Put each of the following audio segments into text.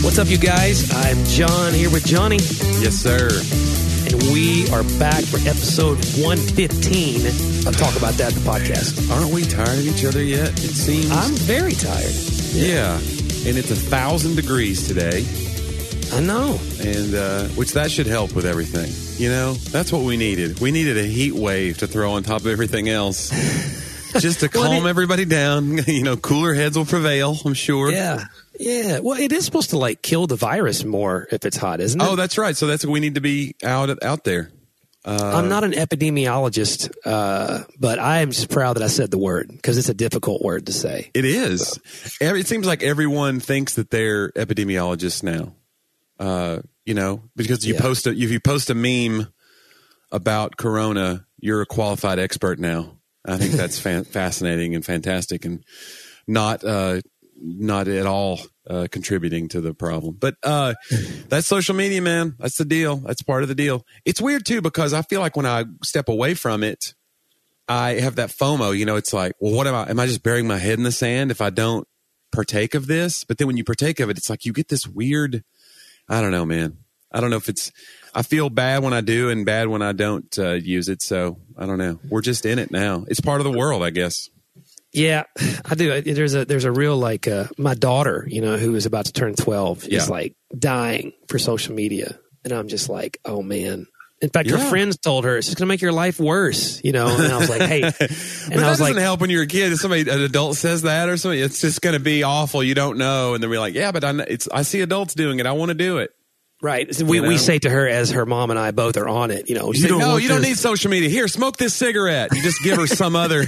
What's up, you guys? I'm John here with Johnny. Yes, sir. And we are back for episode 115 of Talk About That, the podcast. Aren't we tired of each other yet? It seems. I'm very tired. Yeah. And it's 1,000 degrees today. I know. And which that should help with everything. You know, that's what we needed. We needed a heat wave to throw on top of everything else. Just to calm everybody down. You know, cooler heads will prevail, I'm sure. Yeah. Yeah. Well, it is supposed to like kill the virus more if it's hot, isn't it? Oh, that's right. So that's what we need to be out there. I'm not an epidemiologist, but I am just proud that I said the word because it's a difficult word to say. It is. So. It seems like everyone thinks that they're epidemiologists now. You know, because if you post a meme about Corona, you're a qualified expert now. I think that's fascinating and fantastic, and not at all contributing to the problem. But that's social media, man. That's the deal. That's part of the deal. It's weird too because I feel like when I step away from it, I have that FOMO. You know, it's like, well, what am I just burying my head in the sand if I don't partake of this? But then when you partake of it, it's like you get this weird. I don't know, man. I don't know if it's. I feel bad when I do and bad when I don't use it. So I don't know. We're just in it now. It's part of the world, I guess. Yeah, I do. There's a real like my daughter, you know, who is about to turn 12, is like dying for social media, and I'm just like, oh man. In fact, her friends told her it's just going to make your life worse, you know. And I was like, hey, and but that doesn't help when you're a kid. If an adult says that or something, it's just going to be awful. You don't know, and then we're like, yeah, but I see adults doing it. I want to do it. Right. So we say to her, as her mom and I both are on it, you know, you don't need social media. Here, smoke this cigarette. You just give her some other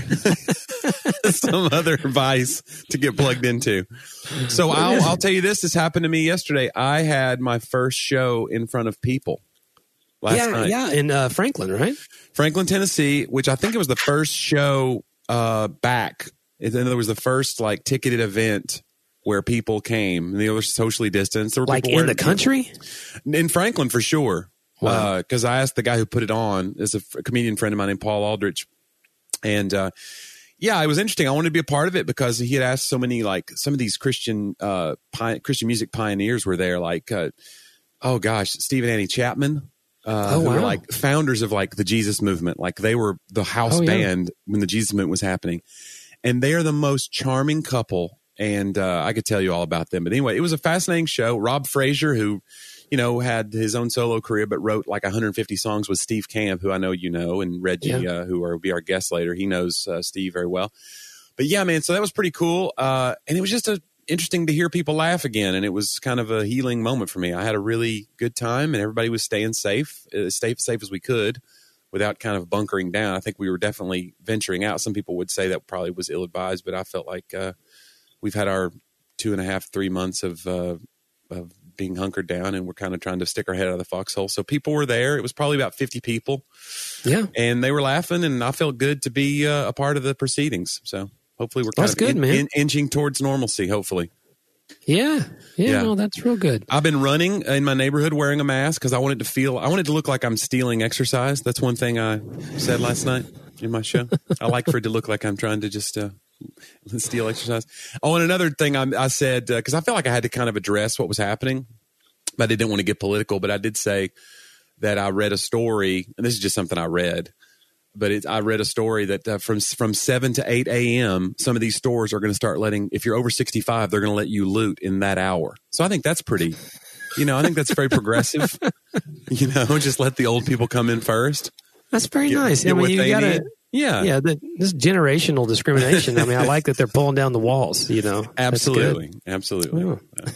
vice to get plugged into. So I'll tell you this happened to me yesterday. I had my first show in front of people last night. Yeah, in Franklin, right? Franklin, Tennessee, which I think it was the first show back. In other words, the first like ticketed event where people came, and they were socially distanced. There were like in the country? In Franklin, for sure. Wow. Because I asked the guy who put it on, is a comedian friend of mine named Paul Aldrich. And it was interesting. I wanted to be a part of it because he had asked so many, like, some of these Christian music pioneers were there, like, Steve and Annie Chapman. Who were like founders of like the Jesus movement. Like they were the house band when the Jesus movement was happening. And they are the most charming couple. And I could tell you all about them. But anyway, it was a fascinating show. Rob Frazier, who, you know, had his own solo career, but wrote like 150 songs with Steve Camp, who I know you know, and Reggie, who will be our guest later. He knows Steve very well. But yeah, man, so that was pretty cool. And it was just interesting to hear people laugh again. And it was kind of a healing moment for me. I had a really good time, and everybody was staying safe, as safe as we could, without kind of bunkering down. I think we were definitely venturing out. Some people would say that probably was ill-advised, but I felt like we've had our 2.5, 3 months of being hunkered down, and we're kind of trying to stick our head out of the foxhole. So people were there. It was probably about 50 people. Yeah. And they were laughing, and I felt good to be a part of the proceedings. So hopefully we're kind of inching towards normalcy, hopefully. Yeah. No, that's real good. I've been running in my neighborhood wearing a mask because I wanted to look like I'm stealing exercise. That's one thing I said last night in my show. I like for it to look like I'm trying to just steal exercise. Oh, and another thing I said, because I felt like I had to kind of address what was happening, but I didn't want to get political. But I did say that I read a story, and this is just something I read, but I read a story that from 7 to 8 a.m., some of these stores are going to start letting, if you're over 65, they're going to let you loot in that hour. So I think that's pretty, I think that's very progressive. Just let the old people come in first. That's very nice. I mean, you got to... Yeah. This generational discrimination. I mean, I like that they're pulling down the walls, Absolutely. Oh.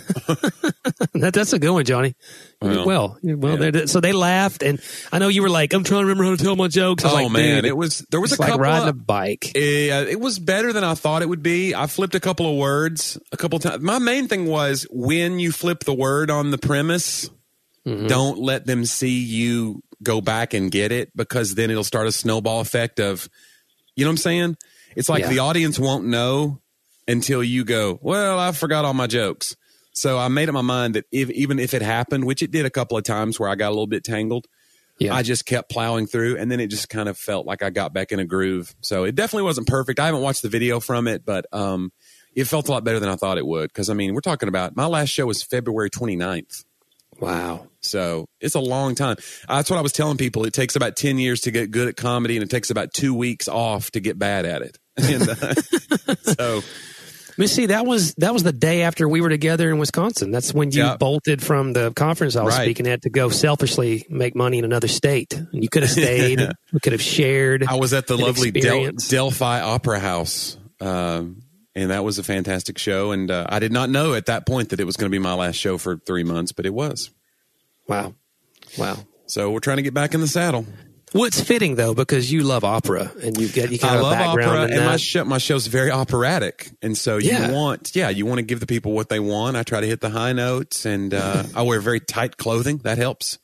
That's a good one, Johnny. Well, so they laughed, and I know you were like, I'm trying to remember how to tell my jokes. I was like, man, there was a couple like riding a bike. It was better than I thought it would be. I flipped a couple of words a couple times. My main thing was when you flip the word on the premise, don't let them see you go back and get it, because then it'll start a snowball effect of, you know what I'm saying? It's like the audience won't know until you go, well, I forgot all my jokes. So I made up my mind that even if it happened, which it did a couple of times where I got a little bit tangled, I just kept plowing through, and then it just kind of felt like I got back in a groove. So it definitely wasn't perfect. I haven't watched the video from it, but it felt a lot better than I thought it would. Because, I mean, we're talking about my last show was February 29th. Wow. So it's a long time. That's what I was telling people. It takes about 10 years to get good at comedy, and it takes about 2 weeks off to get bad at it. And, so... Let me see. That was the day after we were together in Wisconsin. That's when you bolted from the conference I was speaking at to go selfishly make money in another state. And you could have stayed. We could have shared. I was at the lovely Delphi Opera House, and that was a fantastic show. And I did not know at that point that it was going to be my last show for 3 months, but it was. Wow. So we're trying to get back in the saddle. Well, it's fitting though, because you love opera and you kind of I love a background opera, and my show's very operatic, and so you want to give the people what they want. I try to hit the high notes, and I wear very tight clothing. That helps.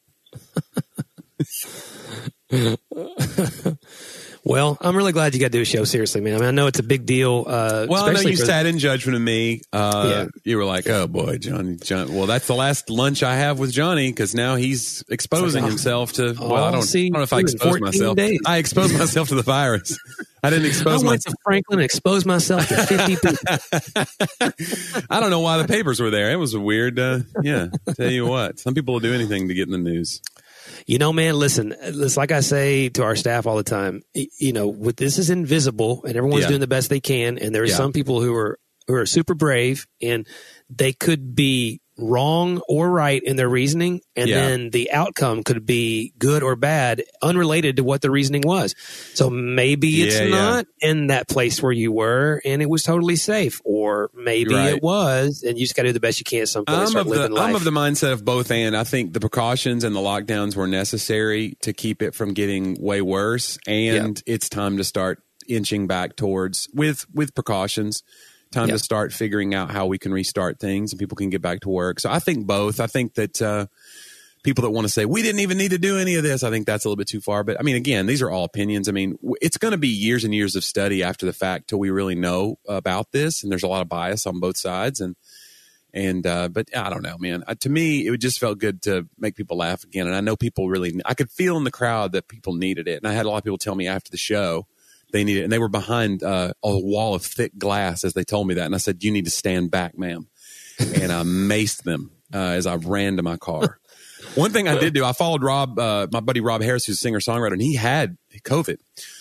Well, I'm really glad you got to do a show. Seriously, man. I mean, I know it's a big deal. Well, I know you sat in judgment of me. You were like, "Oh boy, John." Well, that's the last lunch I have with Johnny, because now he's exposing himself to. Well, I don't know if I exposed myself. I exposed myself to the virus. I didn't expose myself. I went to Franklin and exposed myself to 50 people. I don't know why the papers were there. It was a weird. Tell you what, some people will do anything to get in the news. You know, man, listen, like I say to our staff all the time, this is invisible and everyone's doing the best they can. And there are some people who are super brave, and they could be wrong or right in their reasoning. And then the outcome could be good or bad, unrelated to what the reasoning was. So maybe it's not in that place where you were and it was totally safe, or maybe it was, and you just got to do the best you can. I'm of the mindset of both, and I think the precautions and the lockdowns were necessary to keep it from getting way worse. And it's time to start inching back towards with precautions. Time to start figuring out how we can restart things and people can get back to work. So I think both. I think that people that want to say, we didn't even need to do any of this, I think that's a little bit too far. But I mean, again, these are all opinions. I mean, it's going to be years and years of study after the fact till we really know about this. And there's a lot of bias on both sides. But I don't know, man. To me, it just felt good to make people laugh again. And I know people I could feel in the crowd that people needed it. And I had a lot of people tell me after the show, they needed it, and they were behind a wall of thick glass as they told me that. And I said, "You need to stand back, ma'am." And I maced them as I ran to my car. One thing I did do, I followed Rob, my buddy Rob Harris, who's a singer-songwriter, and he had COVID.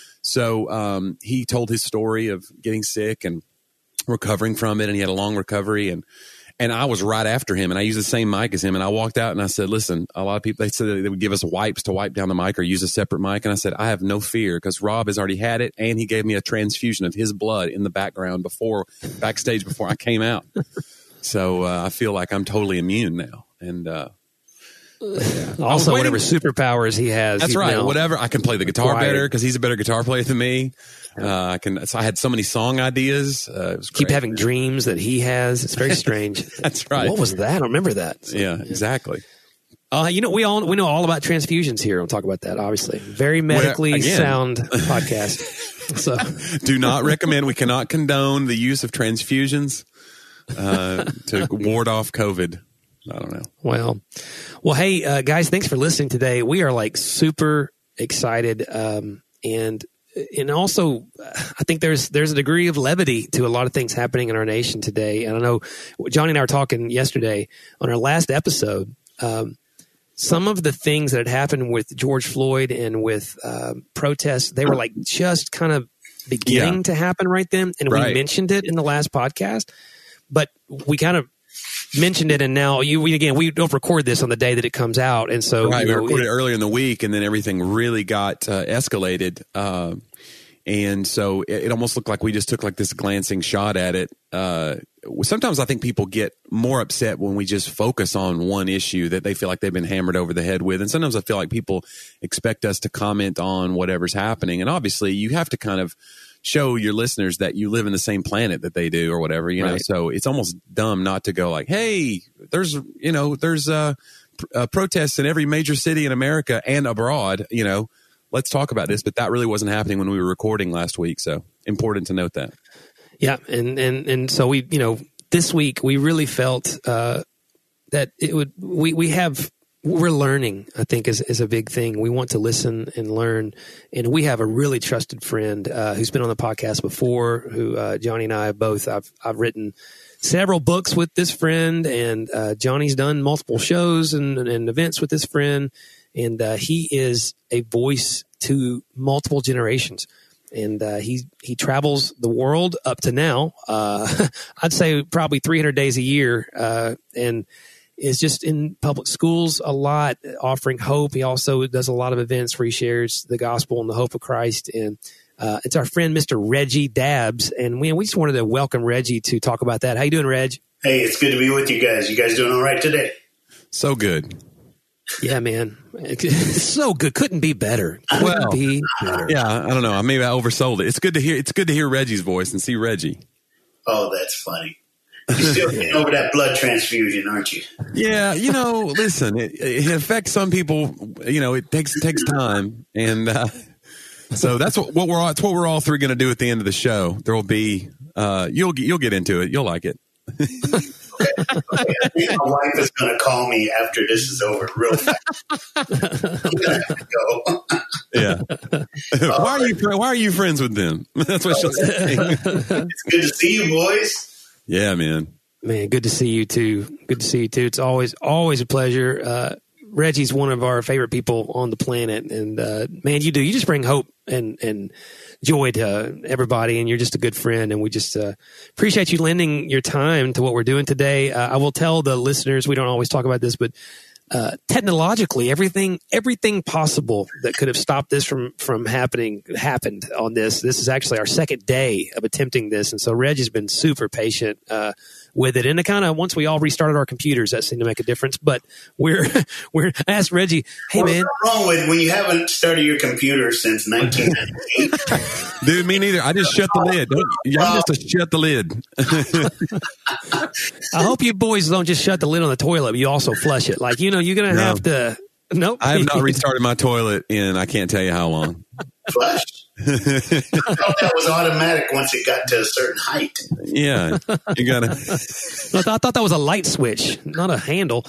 So he told his story of getting sick and recovering from it, and he had a long recovery. And I was right after him, and I used the same mic as him. And I walked out and I said, listen, a lot of people, they said they would give us wipes to wipe down the mic or use a separate mic. And I said, I have no fear, because Rob has already had it, and he gave me a transfusion of his blood in the background backstage before I came out. So I feel like I'm totally immune now. And also, whatever superpowers he has. That's right. Whatever. I can play the guitar better because he's a better guitar player than me. I had so many song ideas. It was Keep having dreams that he has. It's very strange. That's right. What was that? I don't remember that. So, exactly. We know all about transfusions here. We'll talk about that, obviously. Very medically sound podcast. So do not recommend. We cannot condone the use of transfusions to ward off COVID. I don't know. Well, hey, guys, thanks for listening today. We are super excited. And also, I think there's a degree of levity to a lot of things happening in our nation today. And I know Johnny and I were talking yesterday on our last episode. Some of the things that had happened with George Floyd and with protests, they were just kind of beginning to happen right then. And we mentioned it in the last podcast, but we kind of mentioned it, and now we don't record this on the day that it comes out, and so we recorded it earlier in the week, and then everything really got escalated, and so it almost looked like we just took this glancing shot at it. Sometimes I think people get more upset when we just focus on one issue that they feel like they've been hammered over the head with, and sometimes I feel like people expect us to comment on whatever's happening, and obviously you have to kind of show your listeners that you live in the same planet that they do or whatever, you know? So it's almost dumb not to go hey, there's protests in every major city in America and abroad, let's talk about this. But that really wasn't happening when we were recording last week. So important to note that. Yeah. And so we, this week we really felt, that we have we're learning, I think, is a big thing. We want to listen and learn. And we have a really trusted friend who's been on the podcast before, who Johnny and I both, I've written several books with this friend, and Johnny's done multiple shows and events with this friend. And he is a voice to multiple generations. And he travels the world up to now, I'd say probably 300 days a year, and is just in public schools a lot, offering hope. He also does a lot of events where he shares the gospel and the hope of Christ. And it's our friend, Mr. Reggie Dabbs. And we just wanted to welcome Reggie to talk about that. How you doing, Reg? Hey, it's good to be with you guys. You guys doing all right today? So good. Yeah, man. It's so good. Couldn't be better. Couldn't be better. Yeah, I don't know. Maybe I oversold it. It's good to hear Reggie's voice and see Reggie. Oh, that's funny. You're still getting over that blood transfusion, aren't you? Yeah, listen, it affects some people. It takes time, and so that's what we're all three going to do at the end of the show. There will be you'll get into it. You'll like it. Okay. I think my wife is going to call me after this is over real fast. I'm going to have to go. Yeah. Why are you friends with them? That's what she'll say. It's good to see you, boys. Yeah, man. Man, good to see you too. Good to see you too. It's always a pleasure. Reggie's one of our favorite people on the planet, and man, you just bring hope and joy to everybody, and you're just a good friend, and we just appreciate you lending your time to what we're doing today. I will tell the listeners, we don't always talk about this, but technologically, everything possible that could have stopped this from happening happened on this. This is actually our second day of attempting this, and so Reggie's been super patient with it. And it kind of, once we all restarted our computers, that seemed to make a difference. But I asked Reggie, hey, man. What's wrong with when you haven't started your computer since 1998? Dude, me neither. I just shut the lid. I just shut the lid. I hope you boys don't just shut the lid on the toilet, but you also flush it. Like, you're going to have to. Nope. I have not restarted my toilet in I can't tell you how long. Flush. I thought that was automatic once it got to a certain height. Yeah, you gotta. I thought that was a light switch, not a handle.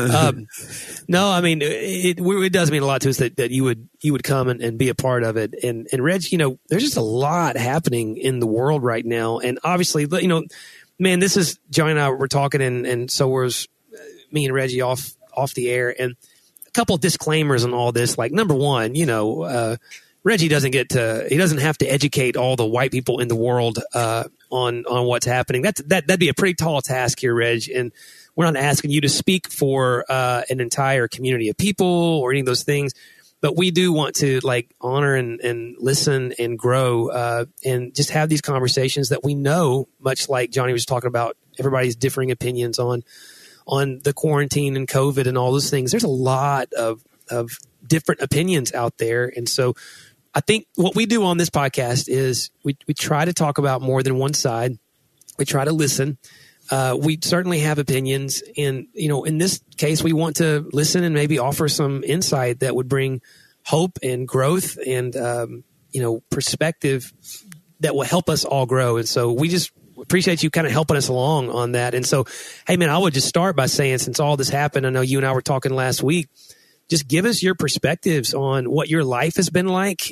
No, I mean it does mean a lot to us that you would come and be a part of it. And Reg, there's just a lot happening in the world right now, and obviously, man, this is Johnny and I were talking, and so was me and Reggie off the air, and a couple of disclaimers on all this. Like, number one, Reggie doesn't have to educate all the white people in the world on what's happening. That'd be a pretty tall task here, Reg. And we're not asking you to speak for an entire community of people or any of those things, but we do want to honor and listen and grow and just have these conversations that we know, much like Johnny was talking about, everybody's differing opinions on the quarantine and COVID and all those things. There's a lot of different opinions out there, and so I think what we do on this podcast is we try to talk about more than one side. We try to listen. We certainly have opinions, and in this case, we want to listen and maybe offer some insight that would bring hope and growth and perspective that will help us all grow. And so we just appreciate you kind of helping us along on that. And so, hey man, I would just start by saying, since all this happened, I know you and I were talking last week. Just give us your perspectives on what your life has been like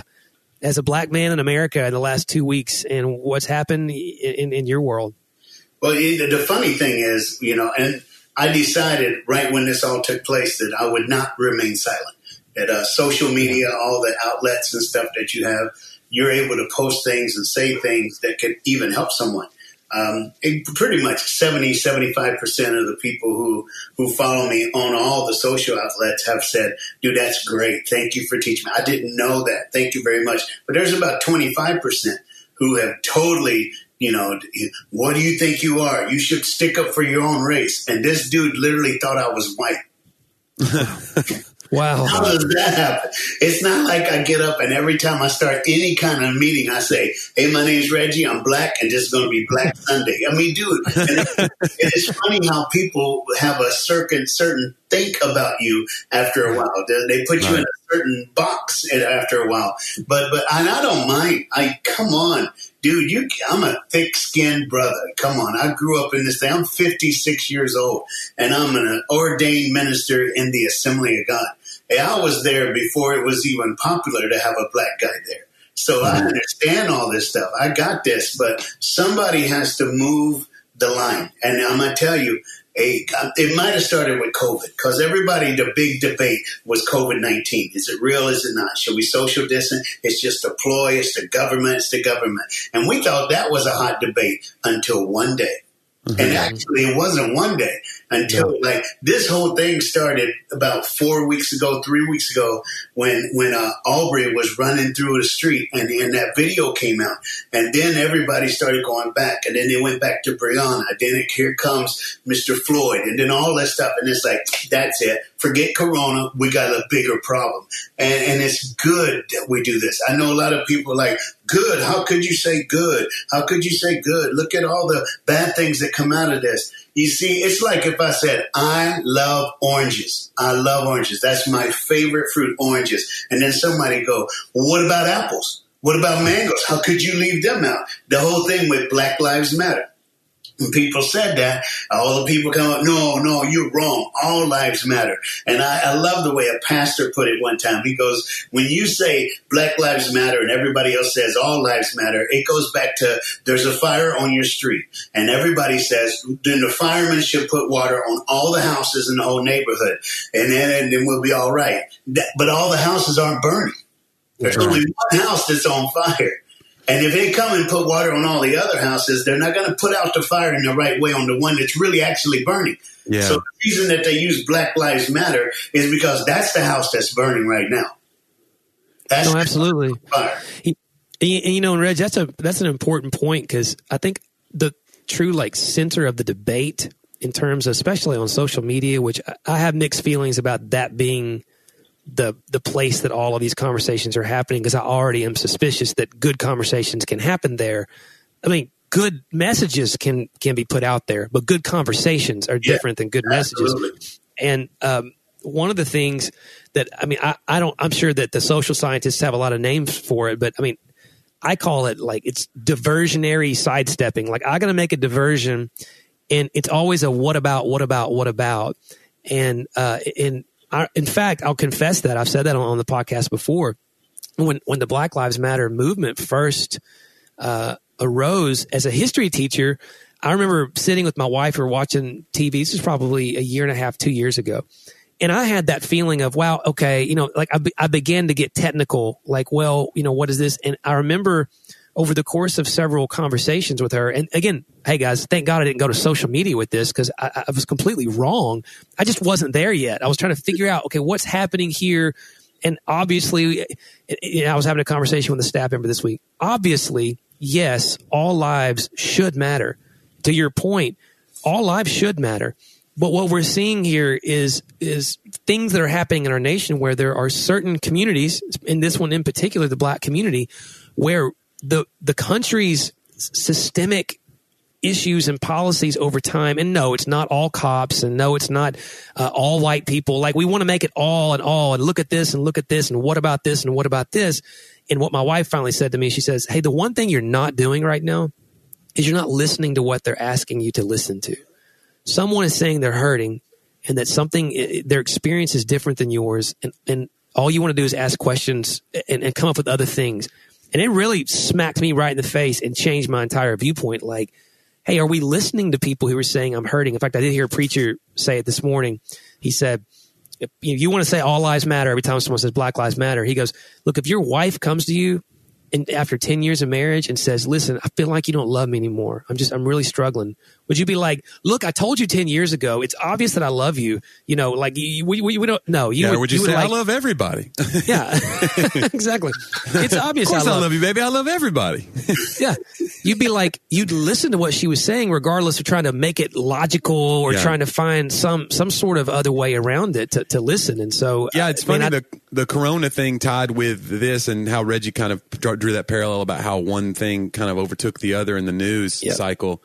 as a black man in America in the last 2 weeks and what's happened in your world. Well, the funny thing is, and I decided right when this all took place that I would not remain silent. That social media, all the outlets and stuff that you have, you're able to post things and say things that could even help someone. Pretty much 70-75% of the people who follow me on all the social outlets have said, dude, that's great. Thank you for teaching me. I didn't know that. Thank you very much. But there's about 25% who have totally, what do you think you are? You should stick up for your own race. And this dude literally thought I was white. Wow. How does that happen? It's not like I get up and every time I start any kind of meeting, I say, hey, my name's Reggie. I'm black and this is going to be Black Sunday. I mean, dude, and it is funny how people have a certain think about you after a while. They put you in a certain box after a while. But I don't mind. Come on, dude. I'm a thick-skinned brother. Come on. I grew up in this thing. I'm 56 years old, and I'm an ordained minister in the Assembly of God. And I was there before it was even popular to have a black guy there. So I understand all this stuff. I got this, but somebody has to move the line. And I'm going to tell you, it might have started with COVID, because the big debate was COVID-19. Is it real? Is it not? Should we social distance? It's just a ploy. It's the government. It's the government. And we thought that was a hot debate until one day. Mm-hmm. And actually, it wasn't one day until this whole thing started about 3 weeks ago, when Aubrey was running through the street and that video came out. And then everybody started going back. And then they went back to Breonna. Then here comes Mr. Floyd. And then all that stuff. And it's like, that's it. Forget Corona. We got a bigger problem. And it's good that we do this. I know a lot of people are like, good. How could you say good? How could you say good? Look at all the bad things that come out of this. You see, it's like if I said, I love oranges. I love oranges. That's my favorite fruit, oranges. And then somebody go, well, what about apples? What about mangoes? How could you leave them out? The whole thing with Black Lives Matter. When people said that, all the people come up, no, you're wrong. All lives matter. And I love the way a pastor put it one time. He goes, when you say Black Lives Matter and everybody else says all lives matter, it goes back to there's a fire on your street. And everybody says, then the firemen should put water on all the houses in the whole neighborhood. And then we'll be all right. But all the houses aren't burning. There's only one house that's on fire. And if they come and put water on all the other houses, they're not going to put out the fire in the right way on the one that's really actually burning. Yeah. So the reason that they use Black Lives Matter is because that's the house that's burning right now. That's absolutely. Fire. And Reg, that's an important point, because I think the true center of the debate in terms of, especially on social media, which I have mixed feelings about that being the place that all of these conversations are happening, because I already am suspicious that good conversations can happen there. I mean, good messages can be put out there, but good conversations are different than good messages. And one of the things that, I'm sure that the social scientists have a lot of names for it, but I call it it's diversionary sidestepping. I got to make a diversion, and it's always a what about. And in fact, I'll confess that I've said that on the podcast before. When the Black Lives Matter movement first arose, as a history teacher, I remember sitting with my wife, we were watching TV. This is probably a year and a half, 2 years ago. And I had that feeling of, wow, okay, I began to get technical, what is this? And I remember over the course of several conversations with her, and again, hey guys, thank God I didn't go to social media with this, because I was completely wrong. I just wasn't there yet. I was trying to figure out, okay, what's happening here? And obviously, I was having a conversation with a staff member this week. Obviously, yes, all lives should matter. To your point, all lives should matter. But what we're seeing here is things that are happening in our nation where there are certain communities, in this one in particular, the Black community, where the country's systemic issues and policies over time, and no, it's not all cops, and no, it's not all white people. We want to make it all, and look at this, and what about this, and what about this? And what my wife finally said to me, she says, hey, the one thing you're not doing right now is you're not listening to what they're asking you to listen to. Someone is saying they're hurting, and that their experience is different than yours, and all you want to do is ask questions and come up with other things. And it really smacked me right in the face and changed my entire viewpoint. Hey, are we listening to people who are saying I'm hurting? In fact, I did hear a preacher say it this morning. He said, if you want to say all lives matter every time someone says Black Lives Matter, he goes, look, if your wife comes to you and after 10 years of marriage and says, listen, I feel like you don't love me anymore. I'm really struggling. Would you be like, look, I told you 10 years ago, it's obvious that I love you. We don't know. Would you say, I love everybody? Yeah, exactly. It's obvious. Of course I love you, baby. I love everybody. Yeah. You'd be like, you'd listen to what she was saying, regardless of trying to make it logical or trying to find some sort of other way around it to listen. And so, it's funny, the Corona thing tied with this, and how Reggie kind of drew that parallel about how one thing kind of overtook the other in the news cycle.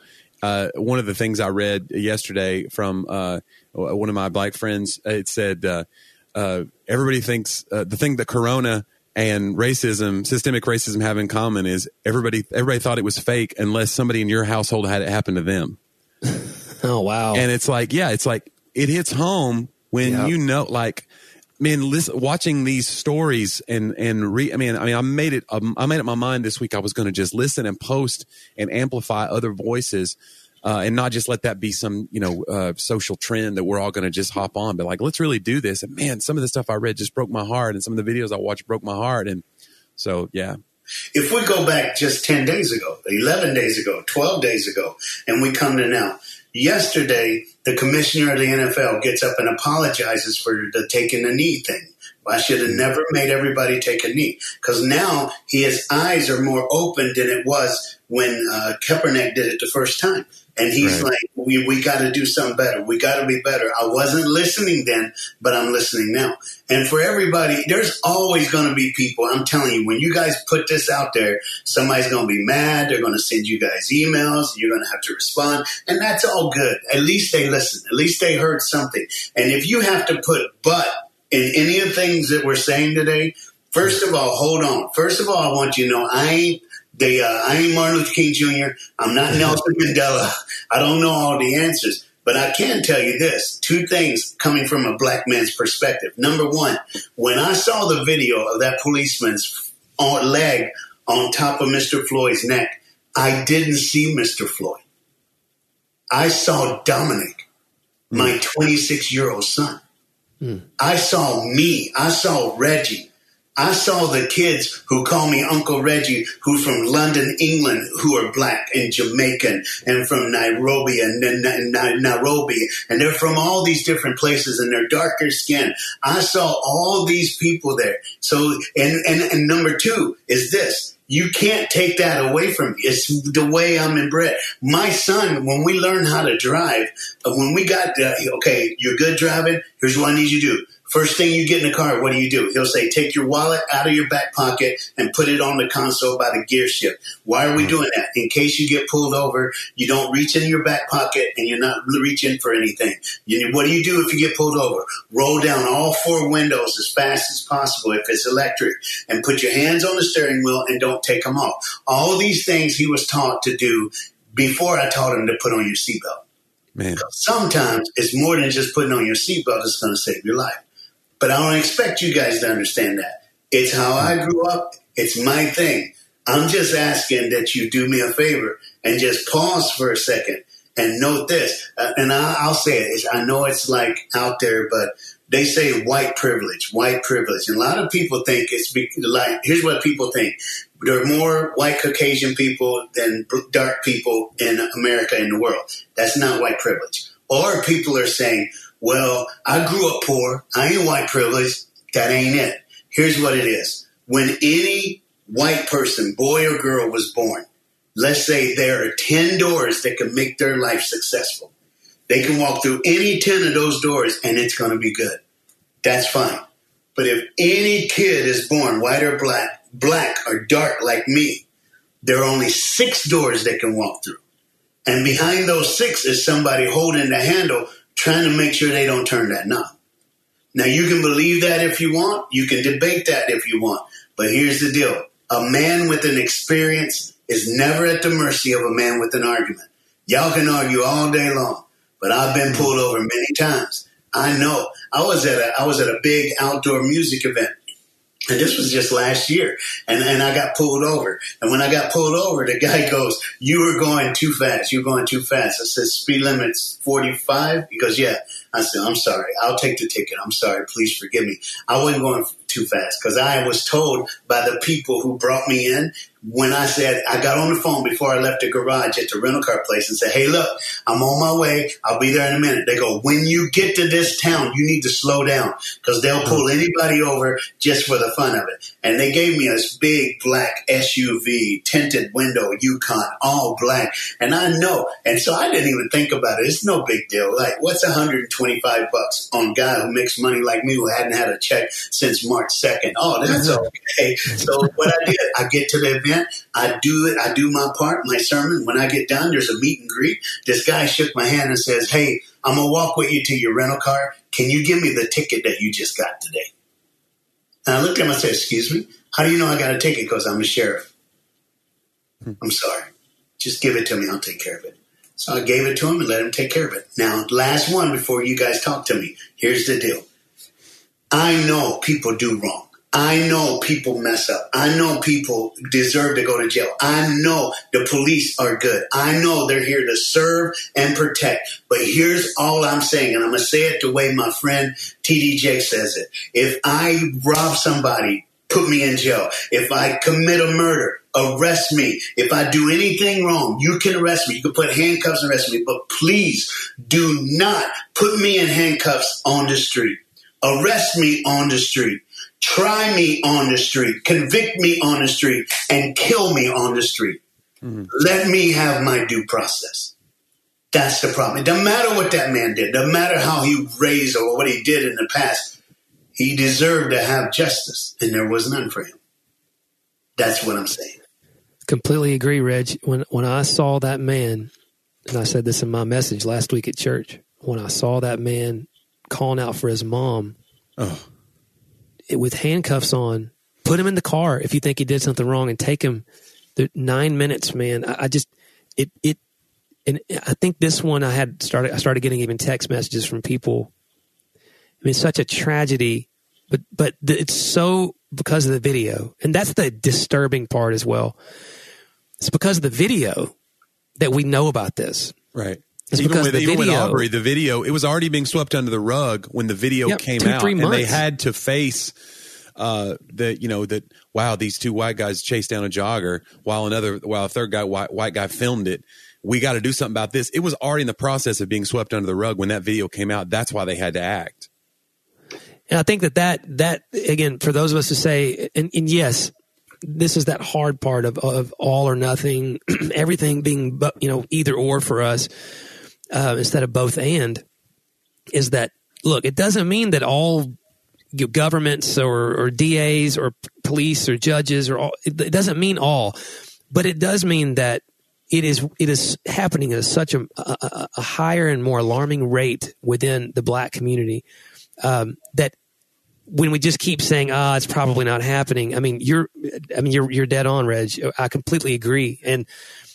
one of the things I read yesterday from one of my black friends, it said everybody thinks the thing that Corona and racism, systemic racism, have in common is everybody thought it was fake unless somebody in your household had it happen to them. Oh, wow. And it's like, it hits home when you know, like, man, watching these stories I made it up my mind this week. I was going to just listen and post and amplify other voices, and not just let that be some, social trend that we're all going to just hop on, but like, let's really do this. And man, some of the stuff I read just broke my heart, and some of the videos I watched broke my heart. And so, yeah. If we go back just 10 days ago, 11 days ago, 12 days ago, and we come to now, yesterday, the commissioner of the NFL gets up and apologizes for the taking a knee thing. I should have never made everybody take a knee, because now his eyes are more open than it was when Kaepernick did it the first time. And he's like, we got to do something better. We got to be better. I wasn't listening then, but I'm listening now. And for everybody, there's always going to be people. I'm telling you, when you guys put this out there, somebody's going to be mad. They're going to send you guys emails. You're going to have to respond. And that's all good. At least they listened. At least they heard something. And if you have to put but in any of the things that we're saying today, first of all, hold on. First of all, I want you to know I ain't Martin Luther King Jr. I'm not Nelson Mandela. I don't know all the answers, but I can tell you this. Two things coming from a black man's perspective. Number one, when I saw the video of that policeman's leg on top of Mr. Floyd's neck, I didn't see Mr. Floyd. I saw Dominic, my 26-year-old son. I saw me. I saw Reggie. I saw the kids who call me Uncle Reggie, who from London, England, who are black and Jamaican and from Nairobi and Nairobi. And they're from all these different places and they're darker skin. I saw all these people there. So, and number two is this. You can't take that away from me. It's the way I'm inbred. My son, when we learned how to drive, when we got, okay, you're good driving, here's what I need you to do. First thing you get in the car, what do? He'll say, take your wallet out of your back pocket and put it on the console by the gear shift. Why are we doing that? In case you get pulled over, you don't reach in your back pocket and you're not reaching for anything. What do you do if you get pulled over? Roll down all four windows as fast as possible if it's electric and put your hands on the steering wheel and don't take them off. All these things he was taught to do before I taught him to put on your seatbelt. Man. Sometimes it's more than just putting on your seatbelt that's going to save your life. But I don't expect you guys to understand that. It's how I grew up. It's my thing. I'm just asking that you do me a favor and just pause for a second and note this. And I'll say it. I know it's like out there, but they say white privilege. And a lot of people think it's like, here's what people think. There are more white Caucasian people than dark people in America and the world. That's not white privilege. Or people are saying, well, I grew up poor. I ain't white privilege. That ain't it. Here's what it is. When any white person, boy or girl, was born, let's say there are 10 doors that can make their life successful. They can walk through any 10 of those doors and it's going to be good. That's fine. But if any kid is born white or black or dark like me, there are only 6 doors they can walk through. And behind those 6 is somebody holding the handle trying to make sure they don't turn that knob. Now, you can believe that if you want. You can debate that if you want. But here's the deal. A man with an experience is never at the mercy of a man with an argument. Y'all can argue all day long, but I've been pulled over many times. I know. I was at a big outdoor music event. And this was just last year. And I got pulled over. And when I got pulled over, the guy goes, you were going too fast. You're going too fast. I said, speed limit's 45? He goes, yeah. I said, I'm sorry. I'll take the ticket. I'm sorry. Please forgive me. I wasn't going too fast because I was told by the people who brought me in, when I said, I got on the phone before I left the garage at the rental car place and said, hey, look, I'm on my way. I'll be there in a minute. They go, when you get to this town, you need to slow down because they'll pull anybody over just for the fun of it. And they gave me a big black SUV, tinted window, Yukon, all black. And I know. And so I didn't even think about it. It's no big deal. Like, what's $125 on a guy who makes money like me who hadn't had a check since March March 2nd. Oh, that's okay. So what I did, I get to the event, I do it, I do my part, my sermon. When I get done, there's a meet and greet. This guy shook my hand and says, hey, I'm going to walk with you to your rental car. Can you give me the ticket that you just got today? And I looked at him and said, excuse me, how do you know I got a ticket? Because I'm a sheriff. I'm sorry. Just give it to me. I'll take care of it. So I gave it to him and let him take care of it. Now, last one before you guys talk to me. Here's the deal. I know people do wrong. I know people mess up. I know people deserve to go to jail. I know the police are good. I know they're here to serve and protect. But here's all I'm saying, and I'm going to say it the way my friend T.D. Jakes says it. If I rob somebody, put me in jail. If I commit a murder, arrest me. If I do anything wrong, you can arrest me. You can put handcuffs and arrest me. But please do not put me in handcuffs on the street. Arrest me on the street. Try me on the street. Convict me on the street. And kill me on the street. Mm-hmm. Let me have my due process. That's the problem. It doesn't matter what that man did. It doesn't matter how he raised or what he did in the past. He deserved to have justice, and there was none for him. That's what I'm saying. Completely agree, Reg. When I saw that man, and I said this in my message last week at church, when I saw that man calling out for his mom with handcuffs on, put him in the car if you think he did something wrong and take him 9 minutes, man. And I think this one I started getting even text messages from people. I mean, it's such a tragedy, but it's so because of the video. And that's the disturbing part as well. It's because of the video that we know about this. Right. It's because even with Aubrey, the video, it was already being swept under the rug when the video came out. 3 months. And they had to face wow, these two white guys chased down a jogger while a third guy, white guy filmed it. We got to do something about this. It was already in the process of being swept under the rug when that video came out. That's why they had to act. And I think that again, for those of us to say, and yes, this is that hard part of all or nothing, everything being, either or for us, instead of both and, is that, look, it doesn't mean that all governments or DAs or police or judges or all, it doesn't mean all, but it does mean that it is happening at such a higher and more alarming rate within the Black community. That when we just keep saying, it's probably not happening. I mean, you're dead on, Reg. I completely agree. And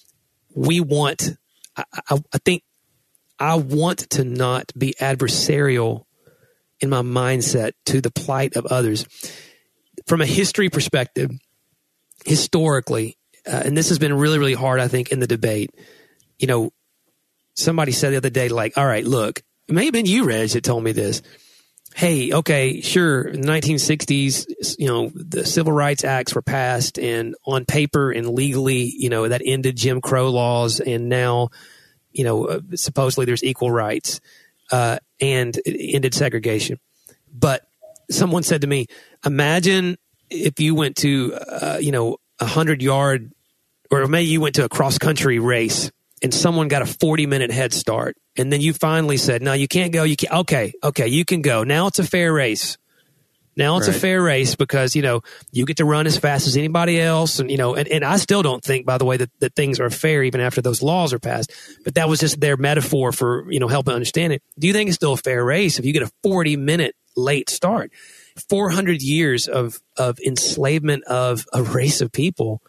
I think I want to not be adversarial in my mindset to the plight of others. From a history perspective, historically, and this has been really, really hard, I think, in the debate. Somebody said the other day, like, all right, look, it may have been you, Reg, that told me this. Hey, okay, sure. In the 1960s, the Civil Rights Acts were passed, and on paper and legally, that ended Jim Crow laws, and now, supposedly there's equal rights, and it ended segregation. But someone said to me, imagine if you went to, 100-yard, or maybe you went to a cross-country race, and someone got a 40-minute head start. And then you finally said, no, you can't go. Okay, you can go. Now it's a fair race. Now it's a fair race because, you get to run as fast as anybody else. And, and I still don't think, by the way, that things are fair even after those laws are passed. But that was just their metaphor for, helping understand it. Do you think it's still a fair race if you get a 40-minute late start? 400 years of enslavement of a race of people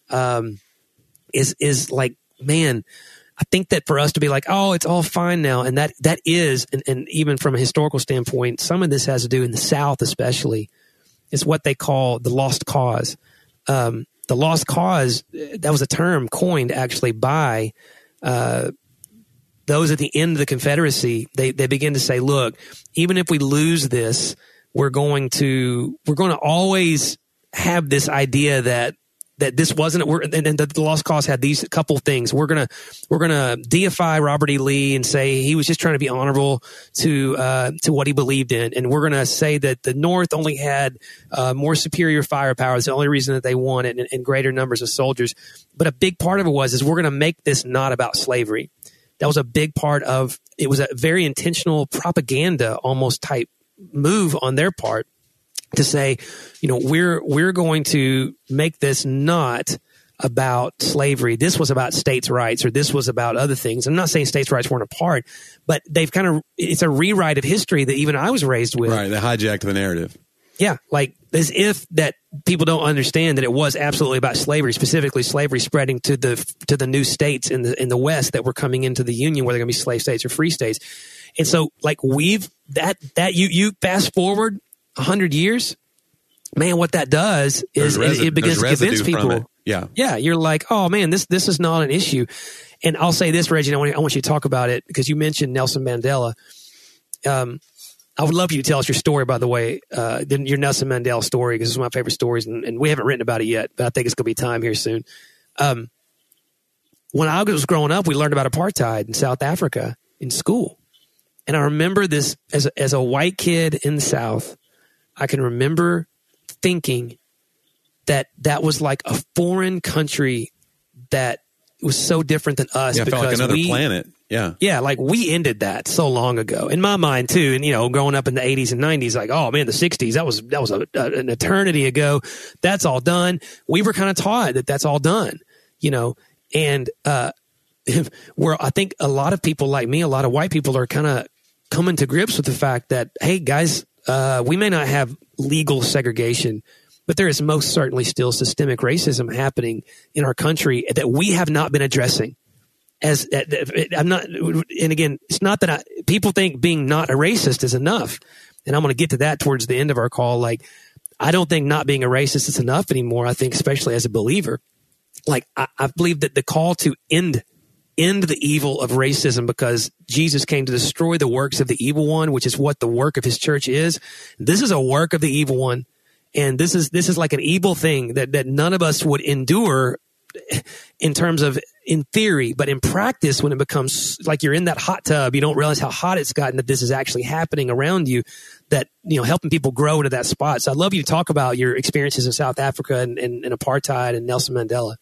is like, man, I think that for us to be like, oh, it's all fine now. And that is, and even from a historical standpoint, some of this has to do in the South, especially, is what they call the lost cause. The lost cause, that was a term coined actually by those at the end of the Confederacy. They begin to say, look, even if we lose this, we're going to always have this idea that this wasn't, and the lost cause had these couple things. We're gonna deify Robert E. Lee and say he was just trying to be honorable to what he believed in, and we're gonna say that the North only had more superior firepower. It's the only reason that they won it, and greater numbers of soldiers. But a big part of it is we're gonna make this not about slavery. That was a big part of it. Was a very intentional propaganda almost type move on their part. to say, we're going to make this not about slavery. This was about states' rights, or this was about other things. I'm not saying states' rights weren't a part, but it's a rewrite of history that even I was raised with. Right. They hijacked the narrative. Yeah. Like as if that people don't understand that it was absolutely about slavery, specifically slavery spreading to the new states in the West that were coming into the Union, whether they're going to be slave states or free states. And so like you fast forward 100 years, man, what that does is it begins to convince people. Yeah. You're like, oh man, this is not an issue. And I'll say this, Reggie, I want you to talk about it because you mentioned Nelson Mandela. I would love for you to tell us your story, by the way, your Nelson Mandela story, because it's one of my favorite stories, and we haven't written about it yet, but I think it's going to be time here soon. When I was growing up, we learned about apartheid in South Africa in school. And I remember this as a white kid in the South, I can remember thinking that was like a foreign country that was so different than us. Yeah, because felt like another planet. Yeah. Yeah, like we ended that so long ago. In my mind too, and growing up in the 80s and 90s, like, oh man, the 60s, that was an eternity ago. That's all done. We were kind of taught that that's all done, and where I think a lot of people like me, a lot of white people are kind of coming to grips with the fact that, hey guys, we may not have legal segregation, but there is most certainly still systemic racism happening in our country that we have not been addressing. I'm not, and again, it's not that people think being not a racist is enough. And I'm going to get to that towards the end of our call. Like, I don't think not being a racist is enough anymore. I think, especially as a believer, like I believe that the call to end the evil of racism, because Jesus came to destroy the works of the evil one, which is what the work of his church is. This is a work of the evil one. And this is like an evil thing that none of us would endure in terms of in theory, but in practice, when it becomes like you're in that hot tub, you don't realize how hot it's gotten, that this is actually happening around you, that, helping people grow into that spot. So I'd love you to talk about your experiences in South Africa and apartheid and Nelson Mandela.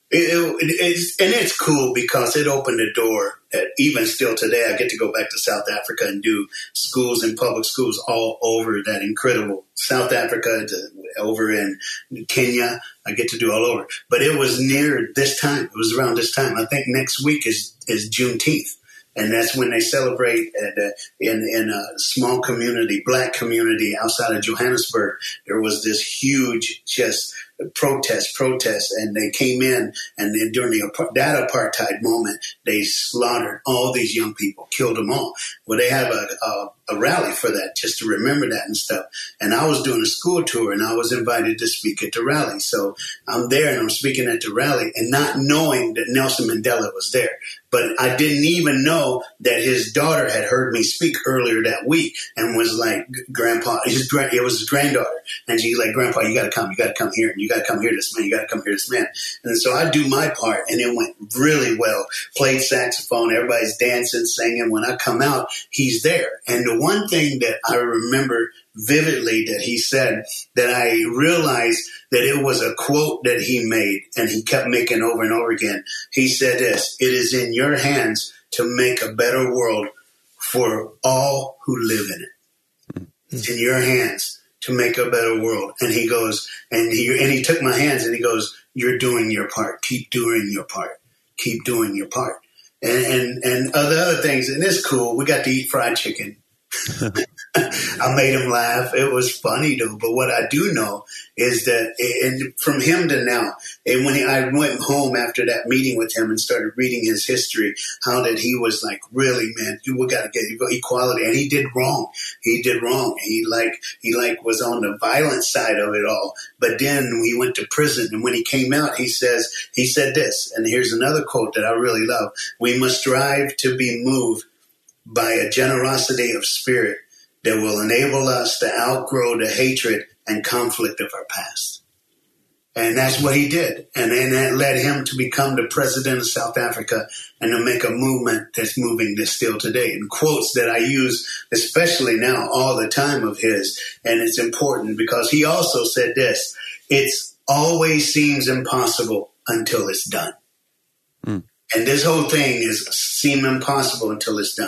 It's cool because it opened the door. Even still today, I get to go back to South Africa and do schools and public schools all over that incredible South Africa, over in Kenya. I get to do all over. But it was near this time. It was around this time. I think next week is Juneteenth. And that's when they celebrate in a small community, black community outside of Johannesburg. There was this huge just protest, and they came in, and then during that apartheid moment, they slaughtered all these young people, killed them all. Well, they have a rally for that, just to remember that and stuff. And I was doing a school tour, and I was invited to speak at the rally. So I'm there, and I'm speaking at the rally, and not knowing that Nelson Mandela was there. But I didn't even know that his daughter had heard me speak earlier that week and was like, Grandpa, it was his granddaughter. And she's like, Grandpa, you got to come here. And you got to come hear this man. You got to come hear this man. And so I do my part, and it went really well. Played saxophone. Everybody's dancing, singing. When I come out, he's there. And the one thing that I remember vividly that he said, that I realized that it was a quote that he made, and he kept making over and over again. He said this: "It is in your hands to make a better world for all who live in it." It's in your hands to make a better world. And he goes, and he took my hands, and he goes, "You're doing your part. Keep doing your part. Keep doing your part." And other things. And it's cool. We got to eat fried chicken. I made him laugh. It was funny though. But what I do know is that, and from him to now, and when I went home after that meeting with him and started reading his history, how that he was like, really, man, we got to get equality. And he did wrong. He did wrong. He was on the violent side of it all. But then he went to prison, and when he came out, he said this, and here's another quote that I really love: "We must strive to be moved by a generosity of spirit that will enable us to outgrow the hatred and conflict of our past." And that's what he did. And then that led him to become the president of South Africa and to make a movement that's moving this still today. And quotes that I use, especially now, all the time of his. And it's important because he also said this: "It always seems impossible until it's done." And this whole thing seem impossible until it's done.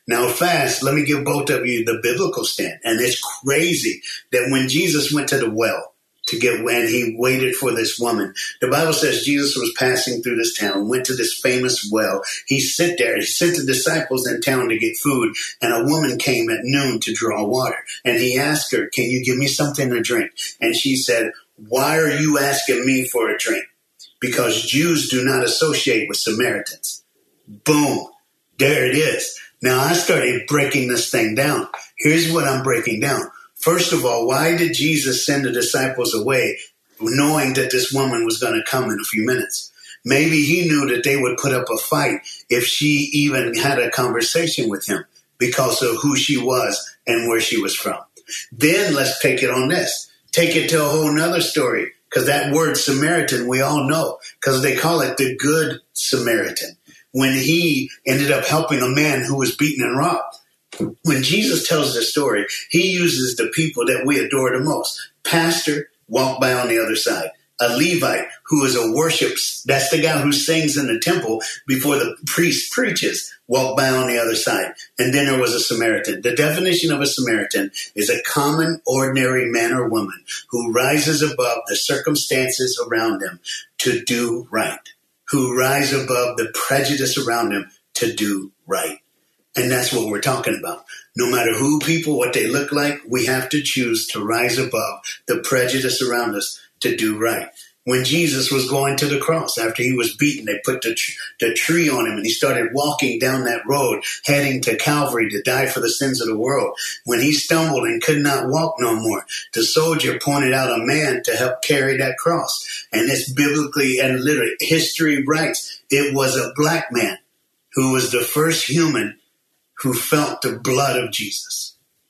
Now fast, let me give both of you the biblical stand. And it's crazy that when Jesus went to the well to get, when he waited for this woman, the Bible says Jesus was passing through this town, went to this famous well. He sent the disciples in town to get food, and a woman came at noon to draw water. And he asked her, can you give me something to drink? And she said, why are you asking me for a drink? Because Jews do not associate with Samaritans. Boom. There it is. Now I started breaking this thing down. Here's what I'm breaking down. First of all, why did Jesus send the disciples away knowing that this woman was going to come in a few minutes? Maybe he knew that they would put up a fight if she even had a conversation with him because of who she was and where she was from. Then let's take it on this. Take it to a whole nother story, because that word Samaritan, we all know, because they call it the Good Samaritan. When he ended up helping a man who was beaten and robbed. When Jesus tells the story, he uses the people that we adore the most. Pastor walked by on the other side. A Levite who is a worship, that's the guy who sings in the temple before the priest preaches, walked by on the other side. And then there was a Samaritan. The definition of a Samaritan is a common, ordinary man or woman who rises above the circumstances around them to do right, who rise above the prejudice around them to do right. And that's what we're talking about. No matter who people, what they look like, we have to choose to rise above the prejudice around us to do right. When Jesus was going to the cross, after he was beaten, they put the tree on him and he started walking down that road, heading to Calvary to die for the sins of the world. When he stumbled and could not walk no more, the soldier pointed out a man to help carry that cross. And it's biblically and literally, history writes, it was a black man who was the first human who felt the blood of Jesus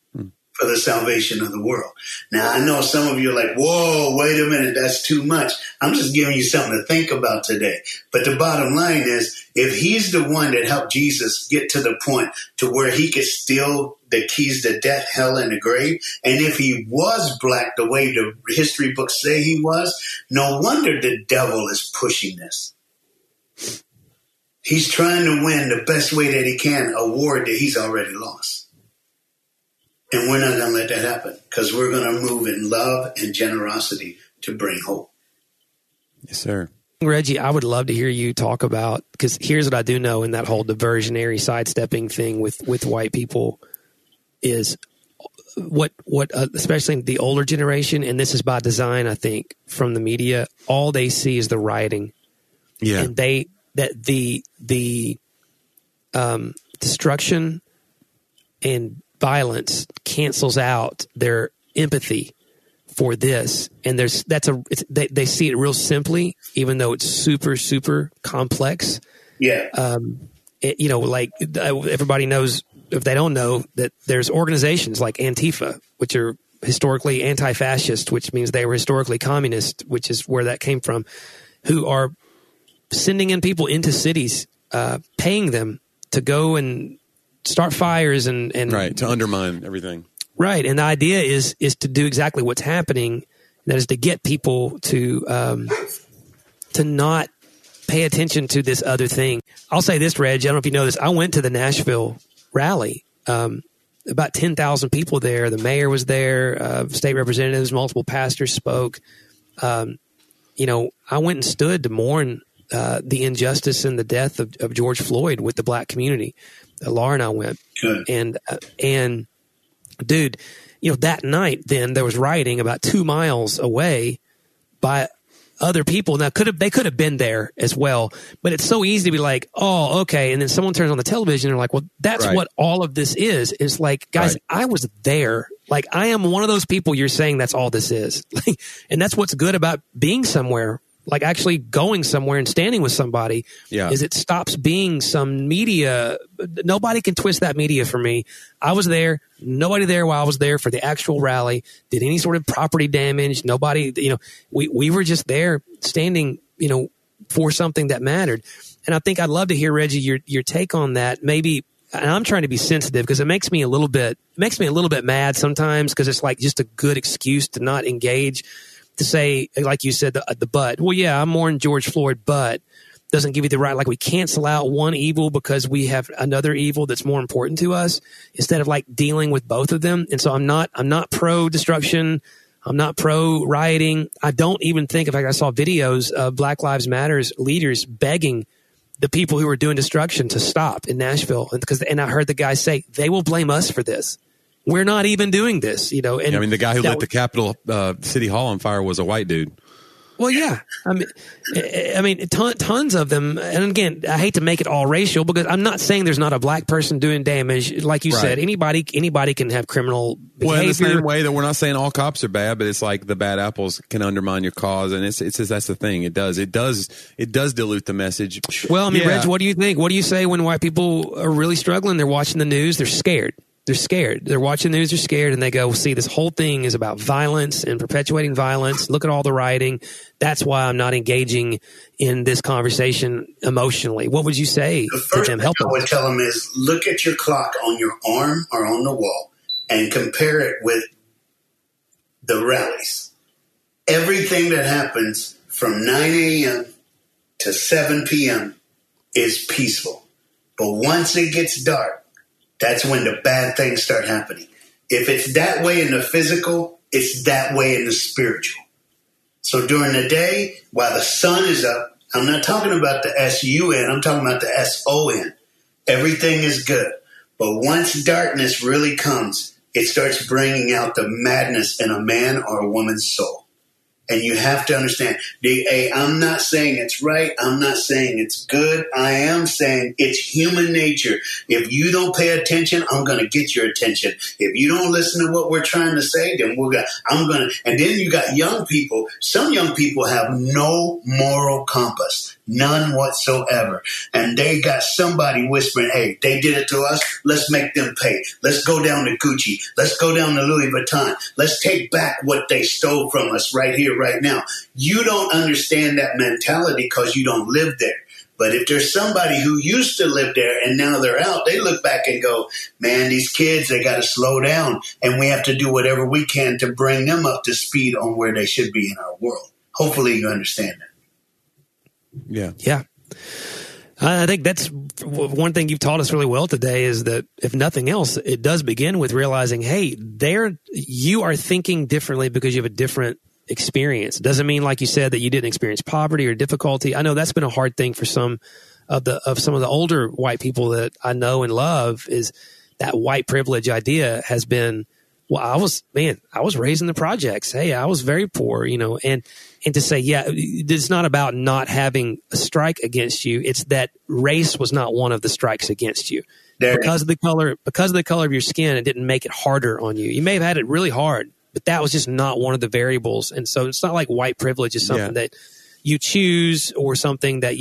for the salvation of the world. Now, I know some of you are like, whoa, wait a minute, that's too much. I'm just giving you something to think about today. But the bottom line is, if he's the one that helped Jesus get to the point to where he could steal the keys to death, hell, and the grave, and if he was black the way the history books say he was, no wonder the devil is pushing this. He's trying to win the best way that he can a war that he's already lost. And we're not going to let that happen, because we're going to move in love and generosity to bring hope. Yes, sir. Reggie, I would love to hear you talk about, because here's what I do know in that whole diversionary sidestepping thing with white people is what especially the older generation, and this is by design, I think, from the media, all they see is the rioting. Yeah. And the destruction and violence cancels out their empathy for this, and they see it real simply, even though it's super, super complex. Yeah. Like everybody knows, if they don't know, that there's organizations like Antifa, which are historically anti-fascist, which means they were historically communist, which is where that came from, who are sending in people into cities, paying them to go and start fires and right, to undermine everything. Right. And the idea is to do exactly what's happening. That is to get people to not pay attention to this other thing. I'll say this, Reg, I don't know if you know this. I went to the Nashville rally, about 10,000 people there. The mayor was there, state representatives, multiple pastors spoke. I went and stood to mourn the injustice and the death of George Floyd with the black community. Laura and I went. Good. And dude, that night then there was rioting about 2 miles away by other people. Now they could have been there as well, but it's so easy to be like, oh, okay. And then someone turns on the television and they're like, well, that's right. What all of this is. It's like, guys, right. I was there. Like, I am one of those people you're saying that's all this is. And that's what's good about being somewhere. Like actually going somewhere and standing with somebody is it stops being some media. Nobody can twist that media for me. I was there. Nobody there while I was there for the actual rally did any sort of property damage. Nobody, we were just there standing, for something that mattered. And I think I'd love to hear, Reggie, your take on that. Maybe, and I'm trying to be sensitive because it makes me a little bit mad sometimes, because it's like just a good excuse to not engage. To say, like you said, the but. Well, yeah, I'm mourning George Floyd, but doesn't give you the right, like we cancel out one evil because we have another evil that's more important to us instead of like dealing with both of them. And so I'm not pro destruction. I'm not pro rioting. I don't even think, in fact, I saw videos of Black Lives Matter's leaders begging the people who were doing destruction to stop in Nashville. And I heard the guy say, they will blame us for this. We're not even doing this, you know. And I mean, the guy who lit the Capitol City Hall on fire was a white dude. Well, yeah. I mean, tons of them. And again, I hate to make it all racial because I'm not saying there's not a black person doing damage. Like you said, anybody can have criminal behavior. Well, in the same way that we're not saying all cops are bad, but it's like the bad apples can undermine your cause, and it's just, that's the thing. It does dilute the message. Well, I mean, Reg, what do you think? What do you say when white people are really struggling? They're watching the news. They're scared. They're scared. They're watching the news. They're scared, and they go, well, see, this whole thing is about violence and perpetuating violence. Look at all the rioting. That's why I'm not engaging in this conversation emotionally. What would you say to them? Help them. What I would tell them is look at your clock on your arm or on the wall and compare it with the rallies. Everything that happens from 9 a.m. to 7 p.m. is peaceful. But once it gets dark, that's when the bad things start happening. If it's that way in the physical, it's that way in the spiritual. So during the day, while the sun is up, I'm not talking about the S-U-N, I'm talking about the S-O-N. Everything is good. But once darkness really comes, it starts bringing out the madness in a man or a woman's soul. And you have to understand, I'm not saying it's right. I'm not saying it's good. I am saying it's human nature. If you don't pay attention, I'm going to get your attention. If you don't listen to what we're trying to say, then and then you got young people. Some young people have no moral compass, none whatsoever. And they got somebody whispering, hey, they did it to us. Let's make them pay. Let's go down to Gucci. Let's go down to Louis Vuitton. Let's take back what they stole from us right here, right now. You don't understand that mentality because you don't live there. But if there's somebody who used to live there and now they're out, they look back and go, man, these kids, they got to slow down. And we have to do whatever we can to bring them up to speed on where they should be in our world. Hopefully you understand that. Yeah. Yeah. I think that's one thing you've taught us really well today is that if nothing else, it does begin with realizing, hey, you are thinking differently because you have a different experience. It doesn't mean, like you said, that you didn't experience poverty or difficulty. I know that's been a hard thing for some of the older white people that I know and love is that white privilege idea has been, well, I was raised in the projects. Hey, I was very poor, you know, and to say, yeah, it's not about not having a strike against you. It's that race was not one of the strikes against you. Because of the color of your skin, it didn't make it harder on you. You may have had it really hard, but that was just not one of the variables. And so it's not like white privilege is something that you choose or something that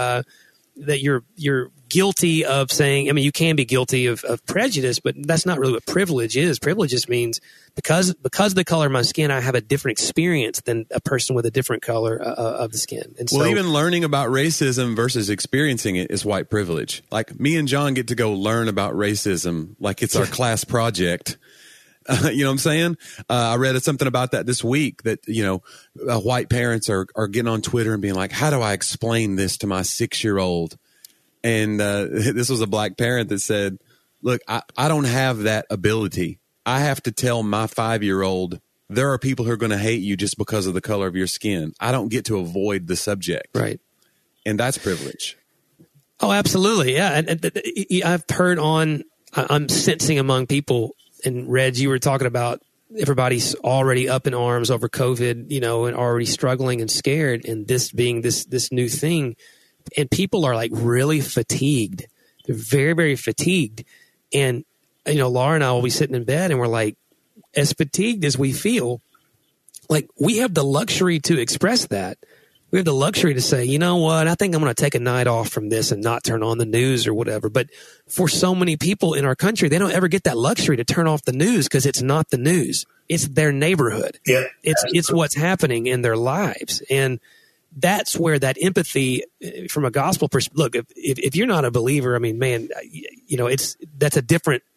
you're guilty of saying. I mean, you can be guilty of prejudice, but that's not really what privilege is. Privilege just means because of the color of my skin, I have a different experience than a person with a different color of the skin. And well, even learning about racism versus experiencing it is white privilege. Like me and John get to go learn about racism like it's our class project. You know what I'm saying? I read something about that this week that, you know, white parents are getting on Twitter and being like, how do I explain this to my 6-year-old? And this was a black parent that said, look, I don't have that ability. I have to tell my 5-year-old there are people who are going to hate you just because of the color of your skin. I don't get to avoid the subject. Right. And that's privilege. Oh, absolutely. Yeah. And I've heard I'm sensing among people, and Reg, you were talking about everybody's already up in arms over COVID, you know, and already struggling and scared, and this being this new thing. And people are like really fatigued. They're very, very fatigued. And, you know, Laura and I will be sitting in bed and we're like, as fatigued as we feel, like we have the luxury to express that. We have the luxury to say, you know what, I think I'm going to take a night off from this and not turn on the news or whatever. But for so many people in our country, they don't ever get that luxury to turn off the news because it's not the news. It's their neighborhood. Yeah. It's what's happening in their lives. And that's where that empathy from a gospel perspective, look, if you're not a believer, I mean, man, you know, that's a different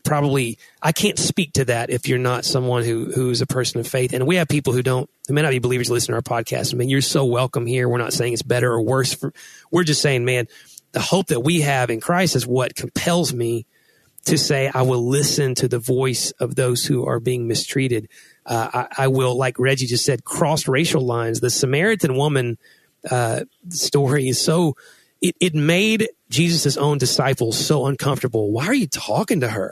I can't speak to that if you're not someone who's a person of faith. And we have people who may not be believers who listen to our podcast. I mean, you're so welcome here. We're not saying it's better or worse. We're just saying, man, the hope that we have in Christ is what compels me to say, I will listen to the voice of those who are being mistreated. I will, like Reggie just said, cross racial lines. The Samaritan woman story is so, it made Jesus' own disciples so uncomfortable. Why are you talking to her?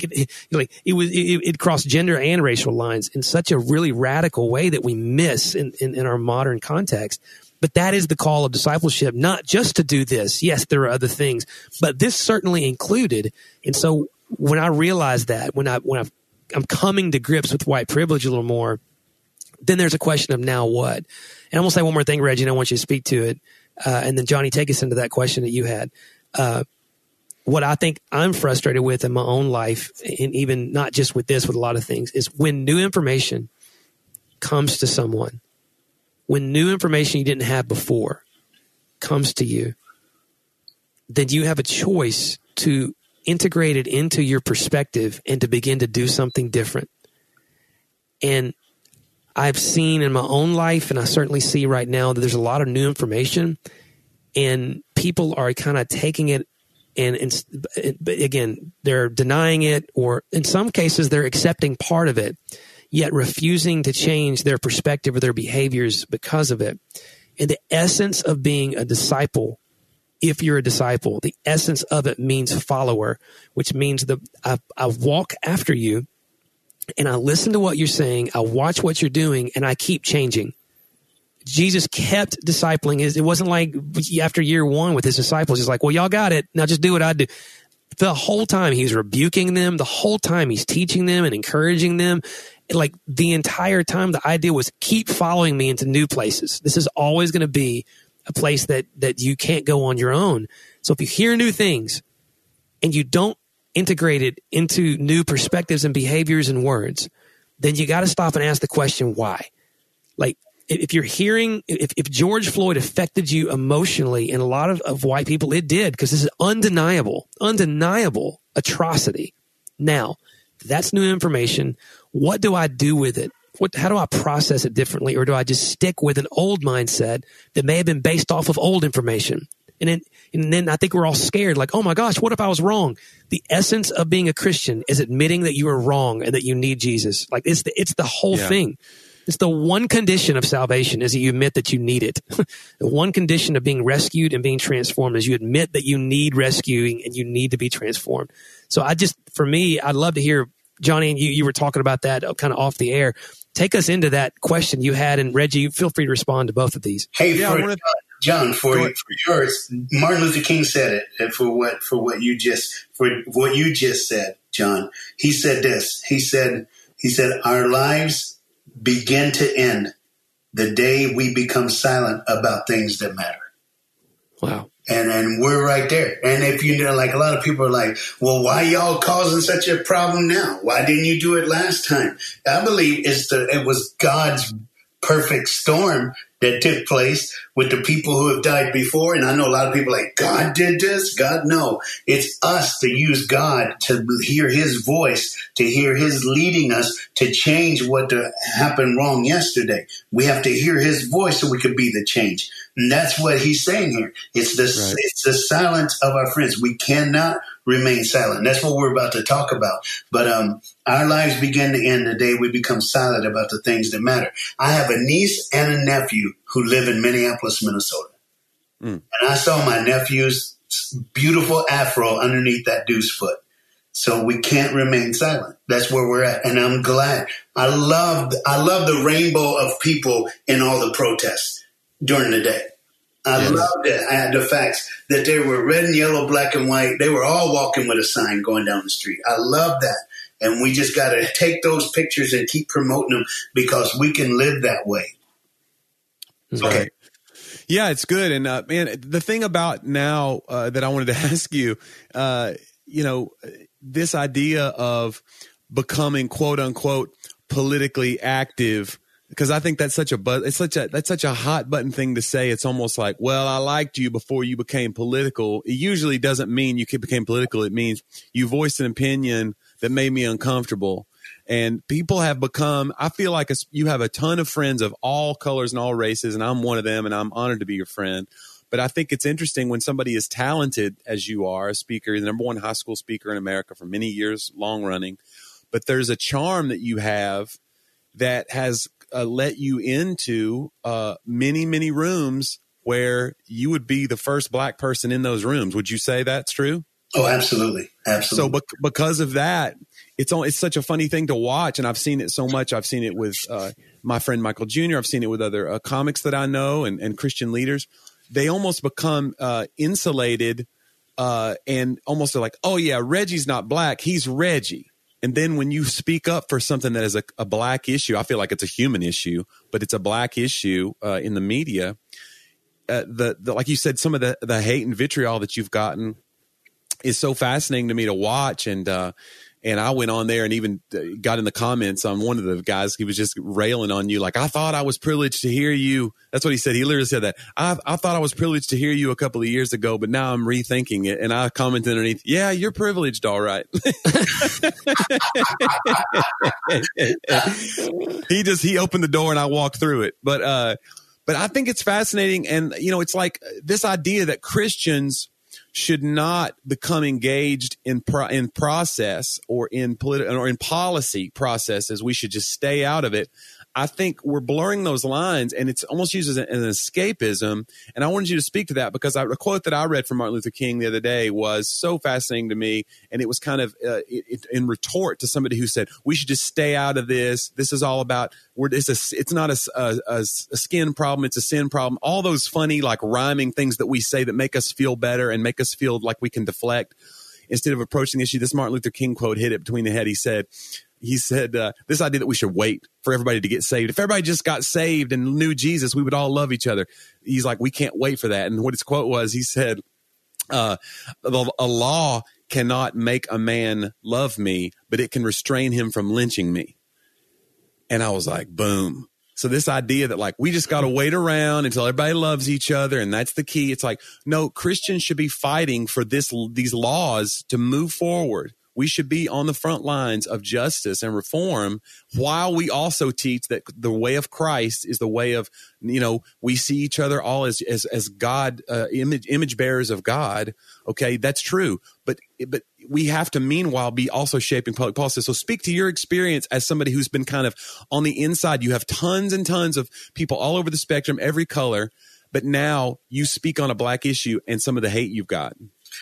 It crossed gender and racial lines in such a really radical way that we miss in our modern context. But that is the call of discipleship, not just to do this. Yes, there are other things, but this certainly included. And so when I realized that, when I'm coming to grips with white privilege a little more, then there's a question of now what? And I'm going to say one more thing, Reggie, and I want you to speak to it. And then Johnny, take us into that question that you had. What I think I'm frustrated with in my own life, and even not just with this, with a lot of things, is when new information comes to someone, when new information you didn't have before comes to you, then you have a choice to integrate it into your perspective and to begin to do something different. And I've seen in my own life, and I certainly see right now, that there's a lot of new information, and people are kind of taking it, and again, they're denying it, or in some cases, they're accepting part of it, yet refusing to change their perspective or their behaviors because of it. And the essence of being a disciple, if you're a disciple, the essence of it means follower, which means that I walk after you and I listen to what you're saying, I watch what you're doing, and I keep changing. Jesus kept discipling. It wasn't like after year one with his disciples, he's like, well, y'all got it. Now just do what I do. The whole time he's rebuking them. The whole time he's teaching them and encouraging them. Like the entire time, the idea was keep following me into new places. This is always going to be a place that you can't go on your own. So if you hear new things and you don't integrate it into new perspectives and behaviors and words, then you got to stop and ask the question, why? Like if you're hearing, if George Floyd affected you emotionally, and a lot of white people, it did, because this is undeniable atrocity. Now, that's new information. What do I do with it? How do I process it differently? Or do I just stick with an old mindset that may have been based off of old information? And then I think we're all scared, like, oh my gosh, what if I was wrong? The essence of being a Christian is admitting that you are wrong and that you need Jesus. Like it's the whole thing. It's the one condition of salvation is that you admit that you need it. The one condition of being rescued and being transformed is you admit that you need rescuing and you need to be transformed. So for me, I'd love to hear, Johnny, and you were talking about that kind of off the air. Take us into that question you had, and Reggie, feel free to respond to both of these. Hey, John, for yours, Martin Luther King said it, and for what you just said, John, he said this. He said, our lives begin to end the day we become silent about things that matter. Wow. And we're right there. And if you know, like a lot of people are like, well, why y'all causing such a problem now? Why didn't you do it last time? I believe it was God's perfect storm that took place with the people who have died before. And I know a lot of people are like, God did this? God, no. It's us to use God to hear his voice, to hear his leading us to change what happened wrong yesterday. We have to hear his voice so we can be the change. And that's what he's saying here. It's the silence of our friends. We cannot remain silent. That's what we're about to talk about. But our lives begin to end the day we become silent about the things that matter. I have a niece and a nephew who live in Minneapolis, Minnesota. And I saw my nephew's beautiful afro underneath that dude's foot. So we can't remain silent. That's where we're at. And I'm glad. I love the rainbow of people in all the protests during the day. I loved it. I had the facts that they were red and yellow, black and white. They were all walking with a sign going down the street. I love that. And we just got to take those pictures and keep promoting them because we can live that way. Okay. Right. Yeah, it's good. And man, the thing about now that I wanted to ask you, this idea of becoming quote unquote politically active, because I think that's such a hot button thing to say. It's almost like, well, I liked you before you became political. It usually doesn't mean you became political. It means you voiced an opinion that made me uncomfortable. And people have become, I feel like you have a ton of friends of all colors and all races, and I'm one of them, and I'm honored to be your friend. But I think it's interesting when somebody is talented as you are, a speaker, the number one high school speaker in America for many years, long running, but there's a charm that you have that has let you into many, many rooms where you would be the first Black person in those rooms. Would you say that's true? Oh, absolutely. Absolutely. So because of that, it's such a funny thing to watch. And I've seen it so much. I've seen it with my friend Michael Jr. I've seen it with other comics that I know and Christian leaders. They almost become insulated and almost like, oh, yeah, Reggie's not Black. He's Reggie. And then when you speak up for something that is a Black issue, I feel like it's a human issue, but it's a Black issue in the media. Like you said, some of the hate and vitriol that you've gotten is so fascinating to me to watch. And I went on there and even got in the comments on one of the guys. He was just railing on you. Like, I thought I was privileged to hear you. That's what he said. He literally said that. I thought I was privileged to hear you a couple of years ago, but now I'm rethinking it. And I commented underneath, yeah, you're privileged. All right. He opened the door and I walked through it. But I think it's fascinating. And, it's like this idea that Christians should not become engaged in process or in political or in policy processes. We should just stay out of it. I think we're blurring those lines, and it's almost used as an escapism. And I wanted you to speak to that because a quote that I read from Martin Luther King the other day was so fascinating to me, and it was kind of in retort to somebody who said we should just stay out of this. This is all about it's not a skin problem; it's a sin problem. All those funny like rhyming things that we say that make us feel better and make us feel like we can deflect instead of approaching the issue. This Martin Luther King quote hit it between the head. He said, this idea that we should wait for everybody to get saved. If everybody just got saved and knew Jesus, we would all love each other. He's like, we can't wait for that. And what his quote was, he said, a law cannot make a man love me, but it can restrain him from lynching me. And I was like, boom. So this idea that like, we just got to wait around until everybody loves each other. And that's the key. It's like, no, Christians should be fighting for these laws to move forward. We should be on the front lines of justice and reform while we also teach that the way of Christ is the way of, we see each other all as God, image bearers of God. Okay, that's true. But we have to meanwhile be also shaping public policy. So speak to your experience as somebody who's been kind of on the inside. You have tons and tons of people all over the spectrum, every color, but now you speak on a Black issue and some of the hate you've got.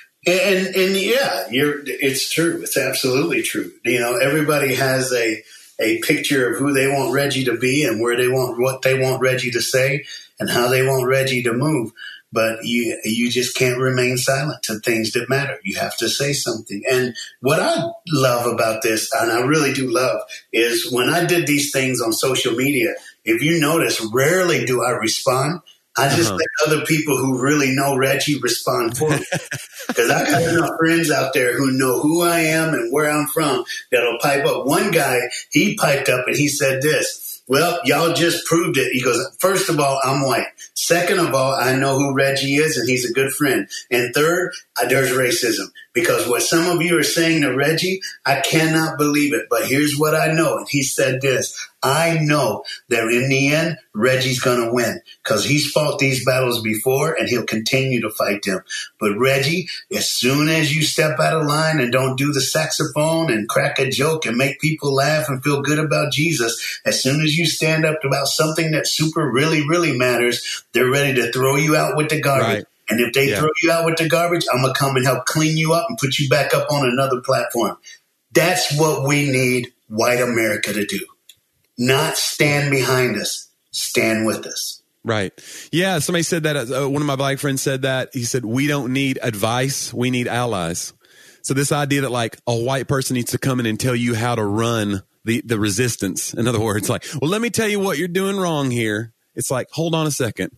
And yeah, it's true. It's absolutely true. Everybody has a picture of who they want Reggie to be and what they want Reggie to say and how they want Reggie to move. But you just can't remain silent to things that matter. You have to say something. And what I love about this, and I really do love, is when I did these things on social media, if you notice, rarely do I respond. I just let other people who really know Reggie respond for me. Because I got enough friends out there who know who I am and where I'm from that'll pipe up. One guy, he piped up and he said this, well, y'all just proved it. He goes, first of all, I'm white. Second of all, I know who Reggie is and he's a good friend. And third, there's racism. Because what some of you are saying to Reggie, I cannot believe it. But here's what I know. And he said this, I know that in the end, Reggie's going to win because he's fought these battles before and he'll continue to fight them. But Reggie, as soon as you step out of line and don't do the saxophone and crack a joke and make people laugh and feel good about Jesus, as soon as you stand up about something that super really, really matters, they're ready to throw you out with the garbage. Right. And if they throw you out with the garbage, I'm going to come and help clean you up and put you back up on another platform. That's what we need white America to do. Not stand behind us, stand with us. Right. Yeah. Somebody said that. One of my Black friends said that. He said, we don't need advice. We need allies. So this idea that like a white person needs to come in and tell you how to run the resistance. In other words, like, well, let me tell you what you're doing wrong here. It's like, hold on a second,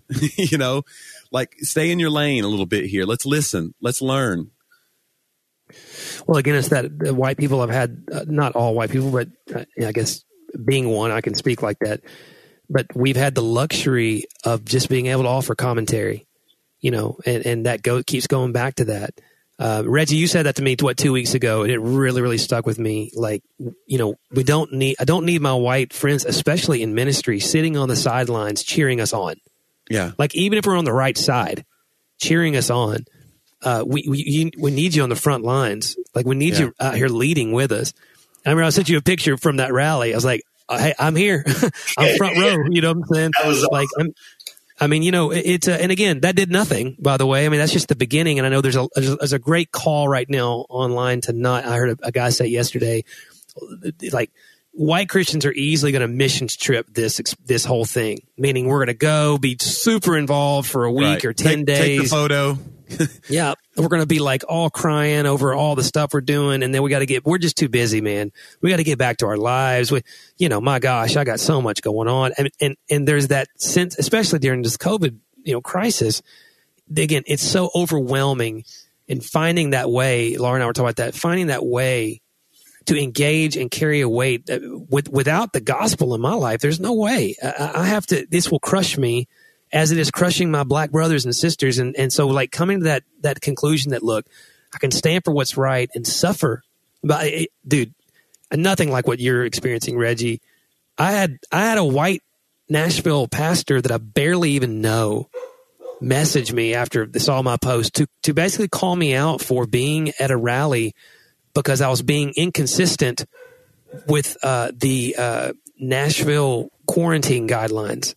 like stay in your lane a little bit here. Let's listen. Let's learn. Well, again, it's that white people have had, not all white people, but I guess being one, I can speak like that. But we've had the luxury of just being able to offer commentary, and that keeps going back to that. Reggie, you said that to me 2 weeks ago, and it really, really stuck with me. Like, you know, I don't need my white friends, especially in ministry, sitting on the sidelines cheering us on. Yeah. Like, even if we're on the right side, cheering us on. We need you on the front lines. Like, we need you out here leading with us. I remember I sent you a picture from that rally. I was like, hey, I'm here. I'm front row. You know what I'm saying? That was awesome. Like, I mean, you know, it's and again, that did nothing, by the way. I mean, that's just the beginning. And I know there's a great call right now online to not. I heard a guy say yesterday, like, white Christians are easily going to missions trip this whole thing, meaning we're going to go be super involved for a week or 10 days. Take the photo. Yeah, we're going to be like all crying over all the stuff we're doing, and then we're just too busy, man. We got to get back to our lives. My gosh, I got so much going on, and there's that sense, especially during this COVID, crisis. Again, it's so overwhelming, and finding that way. Laura and I were talking about that. Finding that way to engage and carry a weight without the gospel in my life, there's no way. I have to. This will crush me, as it is crushing my black brothers and sisters. And so, like, coming to that conclusion that, look, I can stand for what's right and suffer. But, dude, nothing like what you're experiencing, Reggie. I had a white Nashville pastor that I barely even know message me after they saw my post to basically call me out for being at a rally because I was being inconsistent with the Nashville quarantine guidelines.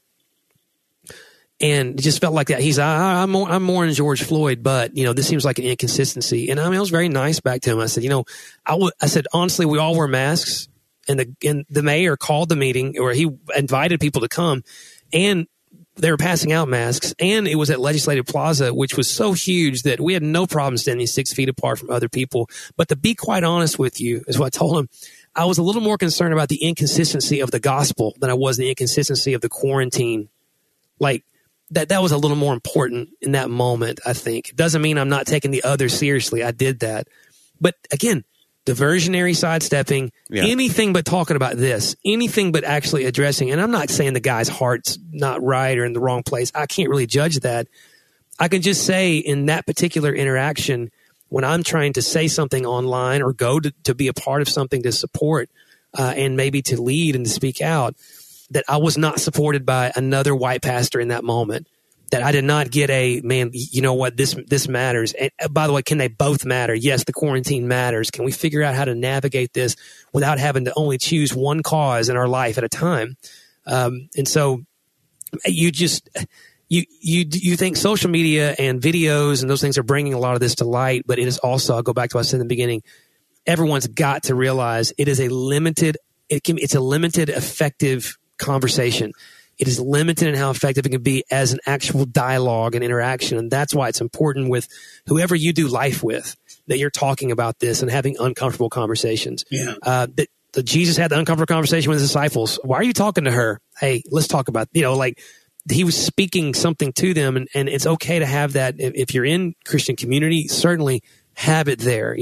And it just felt like that. He's, I'm more in George Floyd, but, this seems like an inconsistency. And I was very nice back to him. I said, I said, honestly, we all wear masks. And the mayor called the meeting, or he invited people to come, and they were passing out masks. And it was at Legislative Plaza, which was so huge that we had no problem standing 6 feet apart from other people. But to be quite honest with you, is what I told him, I was a little more concerned about the inconsistency of the gospel than I was the inconsistency of the quarantine. Like, that was a little more important in that moment, I think. It doesn't mean I'm not taking the other seriously. I did that. But again, diversionary sidestepping, anything but talking about this, anything but actually addressing. And I'm not saying the guy's heart's not right or in the wrong place. I can't really judge that. I can just say in that particular interaction, when I'm trying to say something online or go to be a part of something to support and maybe to lead and to speak out, that I was not supported by another white pastor in that moment, that I did not get man, you know what, this matters. And by the way, can they both matter? Yes, the quarantine matters. Can we figure out how to navigate this without having to only choose one cause in our life at a time? And so you think social media and videos and those things are bringing a lot of this to light, but it is also, I'll go back to what I said in the beginning, everyone's got to realize it is a limited effective conversation. It is limited in how effective it can be as an actual dialogue and interaction. And that's why it's important with whoever you do life with, that you're talking about this and having uncomfortable conversations. Yeah. That Jesus had the uncomfortable conversation with his disciples. Why are you talking to her? Hey, let's talk about, like, he was speaking something to them, and it's okay to have that. If you're in Christian community, certainly have it there,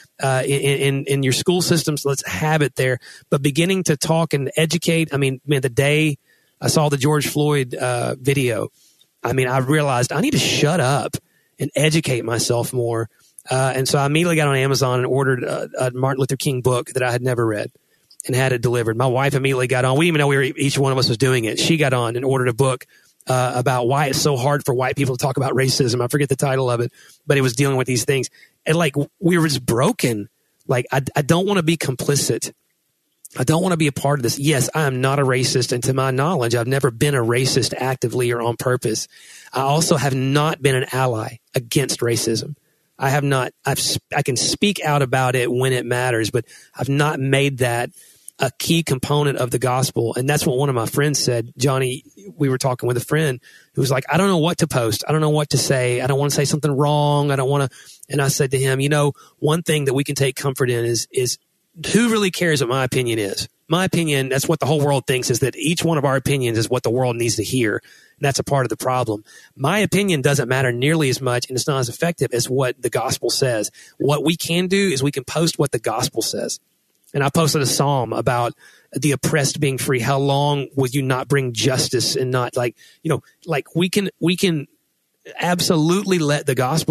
in your school systems, let's have it there. But beginning to talk and educate, I mean, man, the day I saw the George Floyd video, I mean, I realized I need to shut up and educate myself more. And so I immediately got on Amazon and ordered a Martin Luther King book that I had never read and had it delivered. My wife immediately got on. We didn't even know each one of us was doing it. She got on and ordered a book about why it's so hard for white people to talk about racism. I forget the title of it, but it was dealing with these things. And like, we were just broken. Like, I don't want to be complicit. I don't want to be a part of this. Yes, I am not a racist. And to my knowledge, I've never been a racist actively or on purpose. I also have not been an ally against racism. I have not. I can speak out about it when it matters, but I've not made that a key component of the gospel. And that's what one of my friends said. Johnny, we were talking with a friend who was like, I don't know what to post. I don't know what to say. I don't want to say something wrong. I don't want to. And I said to him, one thing that we can take comfort in is who really cares what my opinion is? My opinion, that's what the whole world thinks, is that each one of our opinions is what the world needs to hear. And that's a part of the problem. My opinion doesn't matter nearly as much, and it's not as effective as what the gospel says. What we can do is we can post what the gospel says. And I posted a psalm about the oppressed being free. How long will you not bring justice and not we can absolutely let the gospel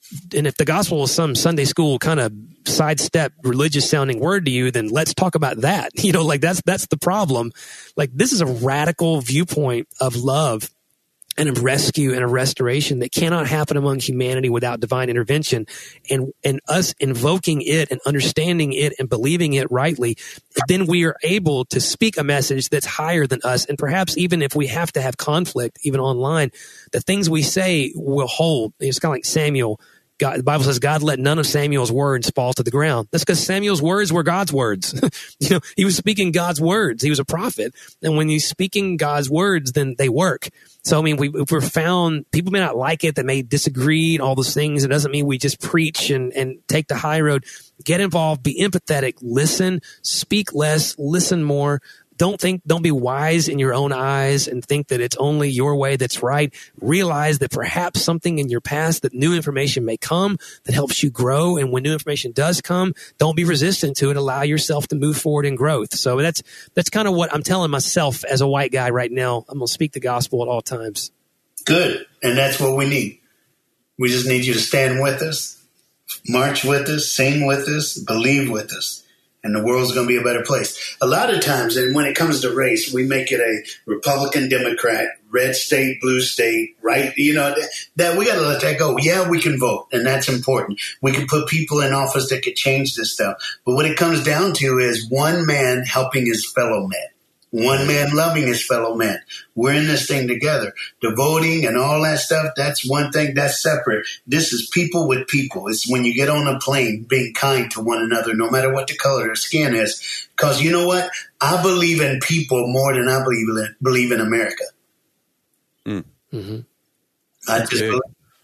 if the gospel is some Sunday school kind of sidestep religious sounding word to you, then let's talk about that. Like that's the problem. Like, this is a radical viewpoint of love and of rescue and of restoration that cannot happen among humanity without divine intervention. And us invoking it and understanding it and believing it rightly, then we are able to speak a message that's higher than us. And perhaps even if we have to have conflict, even online, the things we say will hold. It's kind of like Samuel. God, the Bible says God let none of Samuel's words fall to the ground. That's because Samuel's words were God's words. He was speaking God's words. He was a prophet. And when he's speaking God's words, then they work. So, I mean, if we're found, people may not like it, they may disagree and all those things. It doesn't mean we just preach and take the high road. Get involved, be empathetic, listen, speak less, listen more. Don't be wise in your own eyes and think that it's only your way that's right. Realize that perhaps something in your past, that new information may come that helps you grow. And when new information does come, don't be resistant to it. Allow yourself to move forward in growth. So that's kind of what I'm telling myself as a white guy right now. I'm going to speak the gospel at all times. Good. And that's what we need. We just need you to stand with us, march with us, sing with us, believe with us. And the world's going to be a better place. A lot of times, and when it comes to race, we make it a Republican, Democrat, red state, blue state, right? That we got to let that go. Yeah, we can vote, and that's important. We can put people in office that could change this stuff. But what it comes down to is one man helping his fellow man. One man loving his fellow man. We're in this thing together. The voting and all that stuff, that's one thing, that's separate. This is people with people. It's when you get on a plane, being kind to one another, no matter what the color of skin is. Because you know what? I believe in people more than I believe in America. Mm-hmm. I just believe.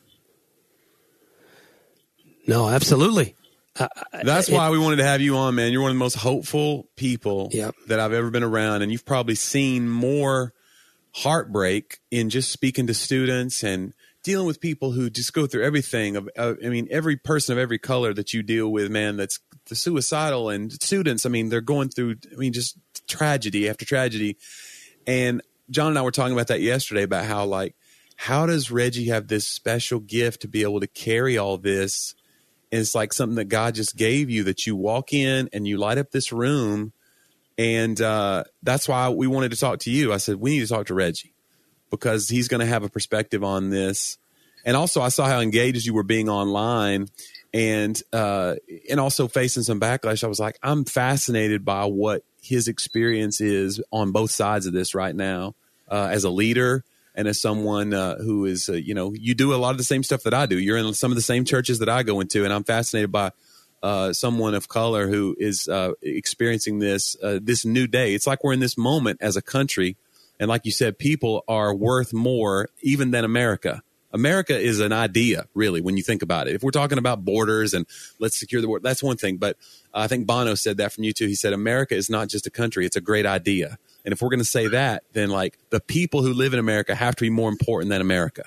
No, absolutely. That's why we wanted to have you on, man. You're one of the most hopeful people that I've ever been around. And you've probably seen more heartbreak in just speaking to students and dealing with people who just go through everything. Every person of every color that you deal with, man, that's the suicidal, and students, they're going through, just tragedy after tragedy. And John and I were talking about that yesterday, about how does Reggie have this special gift to be able to carry all this? And it's like something that God just gave you, that you walk in and you light up this room. And that's why we wanted to talk to you. I said, we need to talk to Reggie because he's going to have a perspective on this. And also I saw how engaged you were being online and also facing some backlash. I was like, I'm fascinated by what his experience is on both sides of this right now as a leader. And as someone who is, you do a lot of the same stuff that I do. You're in some of the same churches that I go into. And I'm fascinated by someone of color who is experiencing this new day. It's like we're in this moment as a country. And like you said, people are worth more even than America. America is an idea, really, when you think about it. If we're talking about borders and let's secure the border, that's one thing. But I think Bono said that from you too. He said, America is not just a country. It's a great idea. And if we're going to say that, then the people who live in America have to be more important than America.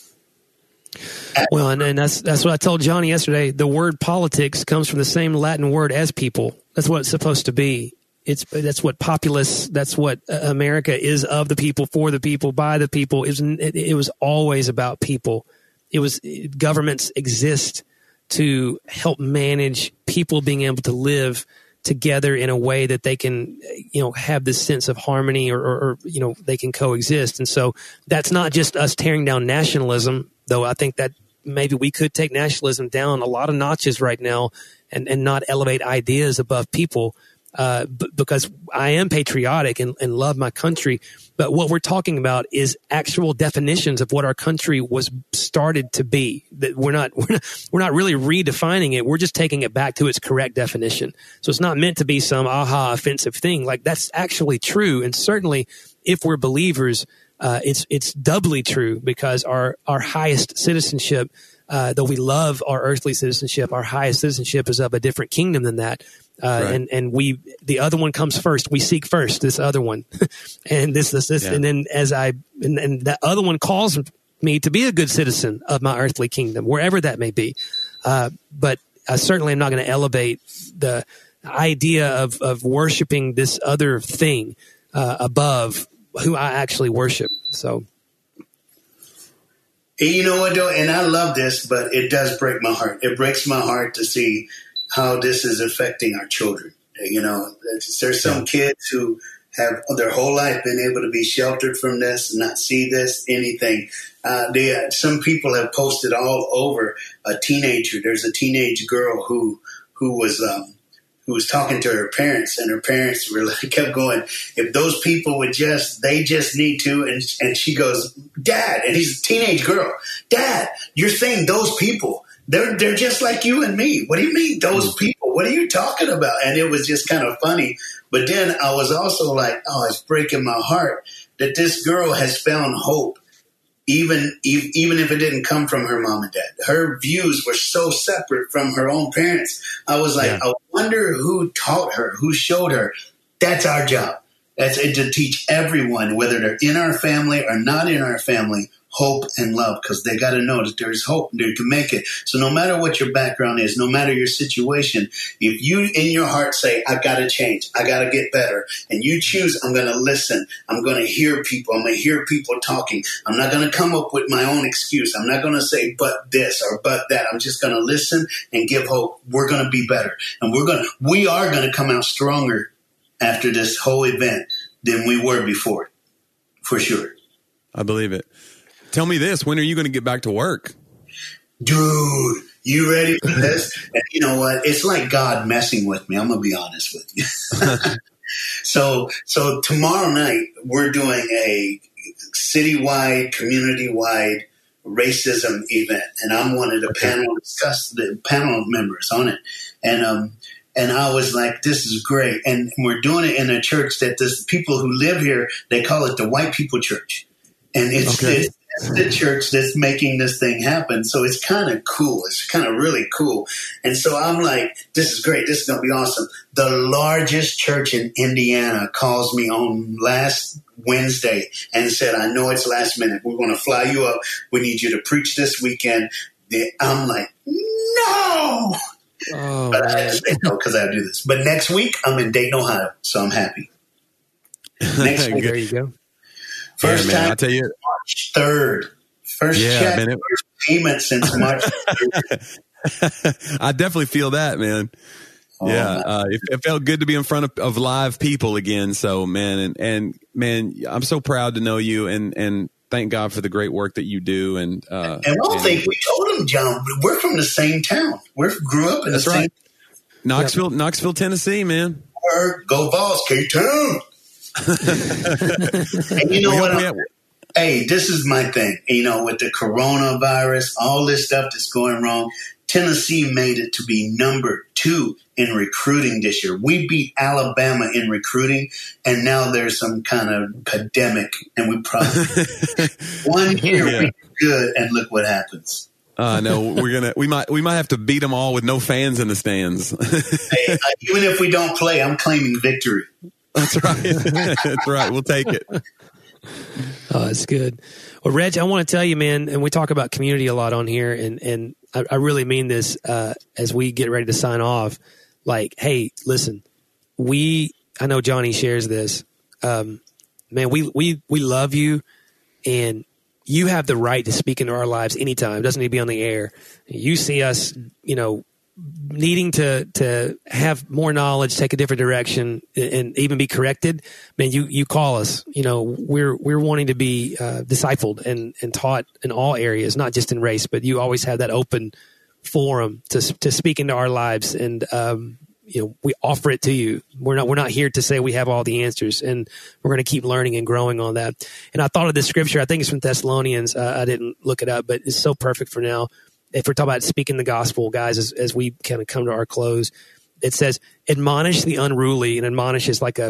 Well, and that's what I told Johnny yesterday. The word politics comes from the same Latin word as people. That's what it's supposed to be. That's what populace, that's what America is, of the people, for the people, by the people. It was always about people. Governments exist to help manage people being able to live together in a way that they can, have this sense of harmony or they can coexist. And so that's not just us tearing down nationalism, though I think that maybe we could take nationalism down a lot of notches right now and not elevate ideas above people. Because I am patriotic and love my country. But what we're talking about is actual definitions of what our country was started to be. That we're not really redefining it. We're just taking it back to its correct definition. So it's not meant to be some offensive thing. Like, that's actually true. And certainly if we're believers, it's doubly true, because our highest citizenship, though we love our earthly citizenship, our highest citizenship is of a different kingdom than that. Right. And the other one comes first. We seek first this other one, and this, yeah. And then and that other one calls me to be a good citizen of my earthly kingdom, wherever that may be. But I certainly am not going to elevate the idea of worshiping this other thing above who I actually worship. So. You know what, though? And I love this, but it does break my heart. It breaks my heart to see how this is affecting our children. You know, there's some kids who have their whole life been able to be sheltered from this, not see this, anything. Some people have posted all over a teenager. There's a teenage girl who was talking to her parents, and her parents kept going, if those people would they just need to. And she goes, Dad, and he's a teenage girl, Dad, you're saying those people, they're just like you and me. What do you mean those people? What are you talking about? And it was just kind of funny. But then I was also like, oh, it's breaking my heart that this girl has found hope. Even if it didn't come from her mom and dad, her views were so separate from her own parents. I was like, I wonder who taught her, who showed her. That's our job. That's it, to teach everyone, whether they're in our family or not in our family, hope and love, because they got to know that there's hope. They can make it. So no matter what your background is, no matter your situation, if you in your heart say, I got to change, I got to get better, and you choose, I'm going to listen, I'm going to hear people, I'm going to hear people talking, I'm not going to come up with my own excuse, I'm not going to say but this or but that, I'm just going to listen and give hope. We're going to be better, and we are going to come out stronger after this whole event than we were before, for sure. I believe it. Tell me this, when are you going to get back to work? Dude, you ready for this? And you know what? It's like God messing with me. I'm going to be honest with you. So tomorrow night, we're doing a citywide, community-wide racism event. And I'm one of the panel members on it. And I was like, this is great. And we're doing it in a church that the people who live here, they call it the white people church. And it's the church that's making this thing happen. So it's kind of cool. It's kind of really cool. And so I'm like, this is great. This is going to be awesome. The largest church in Indiana calls me on last Wednesday and said, I know it's last minute. We're going to fly you up. We need you to preach this weekend. I'm like, no. Oh, but I just say no because I do this. But next week, I'm in Dayton, Ohio. So I'm happy. Next week. There you go. First time, I tell you, March 3rd. First check, first payment since March 3rd. I definitely feel that, man. Oh, yeah, it felt good to be in front of live people again. So, man, and man, I'm so proud to know you, and thank God for the great work that you do. And one thing we told him, John, we're from the same town. We grew up in the same. Knoxville, Tennessee, man. Go Vols, K-Town. And you know what? Hey, this is my thing. You know, with the coronavirus, all this stuff that's going wrong, Tennessee made it to be number 2 in recruiting this year. We beat Alabama in recruiting, and now there's some kind of pandemic, and we probably 1 year we good, and look what happens. No, we might have to beat them all with no fans in the stands. Hey, even if we don't play, I'm claiming victory. That's right. That's right. We'll take it. Oh, that's good. Well, Reg, I want to tell you, man, and we talk about community a lot on here, and I really mean this as we get ready to sign off. Like, hey, listen, I know Johnny shares this. Man, we love you, and you have the right to speak into our lives anytime. It doesn't need to be on the air. You see us, needing to have more knowledge, take a different direction, and even be corrected, man, you call us. We're wanting to be discipled and taught in all areas, not just in race, but you always have that open forum to speak into our lives, and we offer it to you. We're not here to say we have all the answers, and we're going to keep learning and growing on that. And I thought of this scripture. I think it's from Thessalonians. I didn't look it up, but it's so perfect for now. If we're talking about speaking the gospel, guys, as we kind of come to our close, it says, admonish the unruly, and admonish is like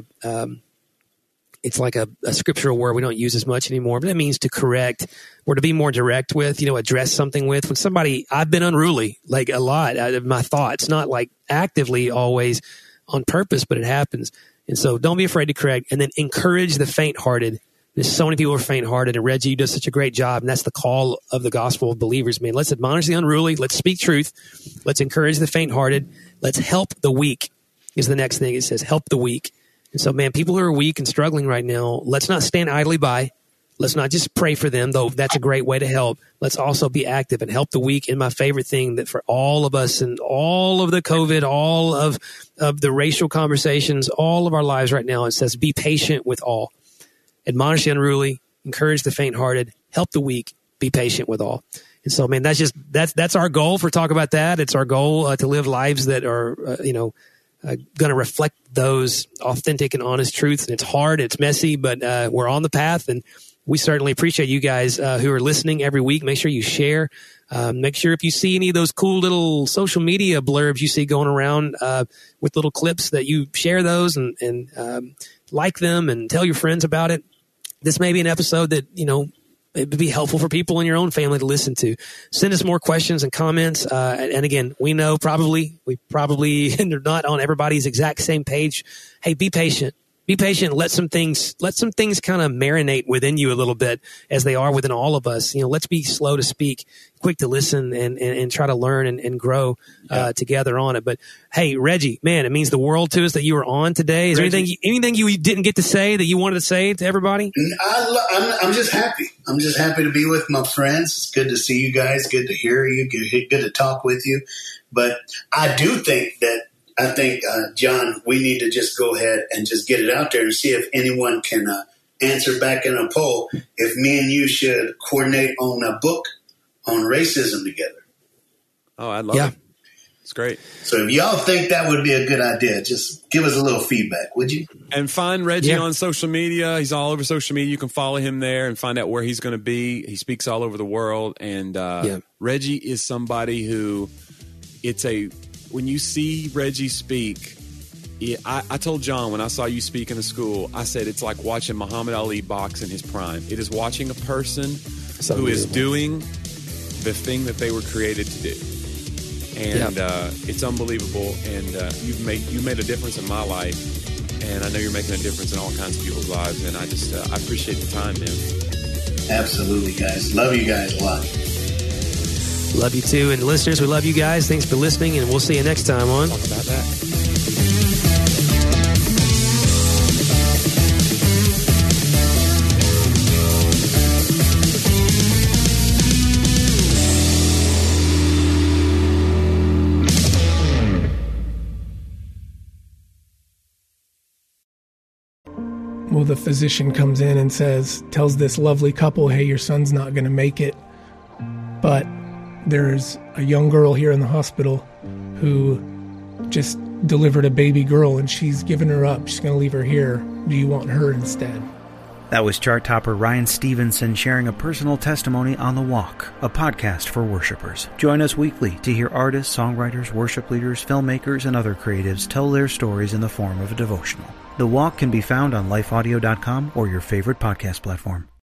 it's like a scriptural word we don't use as much anymore, but it means to correct or to be more direct with, address something with. When I've been unruly, like a lot of my thoughts, not like actively always on purpose, but it happens. And so don't be afraid to correct, and then encourage the faint-hearted. There's so many people who are faint-hearted, and Reggie, you do such a great job, and that's the call of the gospel of believers, man. Let's admonish the unruly. Let's speak truth. Let's encourage the faint-hearted. Let's help the weak is the next thing. It says help the weak. And so, man, people who are weak and struggling right now, let's not stand idly by. let's not just pray for them, though that's a great way to help. Let's also be active and help the weak. And my favorite thing that for all of us and all of the COVID, all of the racial conversations, all of our lives right now, it says, be patient with all. Admonish the unruly, encourage the faint-hearted, help the weak, be patient with all. And so, man, that's our goal for Talk About That. It's our goal to live lives that are, going to reflect those authentic and honest truths. And it's hard, it's messy, but we're on the path. And we certainly appreciate you guys who are listening every week. Make sure you share. Make sure if you see any of those cool little social media blurbs you see going around with little clips, that you share those and like them and tell your friends about it. This may be an episode that, it would be helpful for people in your own family to listen to. Send us more questions and comments. And again, we know we probably are not on everybody's exact same page. Hey, be patient. Be patient. Let some things kind of marinate within you a little bit, as they are within all of us. Let's be slow to speak, quick to listen, and try to learn and grow together on it. But hey, Reggie, man, it means the world to us that you were on today. Is there anything you didn't get to say that you wanted to say to everybody? I'm just happy. I'm just happy to be with my friends. It's good to see you guys. Good to hear you. Good to talk with you. But I do think, John, we need to just go ahead and just get it out there and see if anyone can answer back in a poll if me and you should coordinate on a book on racism together. Oh, I'd love it. It's great. So if y'all think that would be a good idea, just give us a little feedback, would you? And find Reggie on social media. He's all over social media. You can follow him there and find out where he's going to be. He speaks all over the world. And Reggie is somebody who when you see Reggie speak, I told John when I saw you speak in the school, I said it's like watching Muhammad Ali box in his prime. It is watching a person who is doing the thing that they were created to do. And it's unbelievable. And you've made a difference in my life. And I know you're making a difference in all kinds of people's lives. And I appreciate the time, man. Absolutely, guys. Love you guys a lot. Love you too. And listeners, we love you guys. Thanks for listening, and we'll see you next time on Talk About That. Well, the physician comes in and tells this lovely couple, hey, your son's not going to make it. But there's a young girl here in the hospital who just delivered a baby girl, and she's given her up. She's going to leave her here. Do you want her instead? That was chart topper Ryan Stevenson sharing a personal testimony on The Walk, a podcast for worshipers. Join us weekly to hear artists, songwriters, worship leaders, filmmakers, and other creatives tell their stories in the form of a devotional. The Walk can be found on lifeaudio.com or your favorite podcast platform.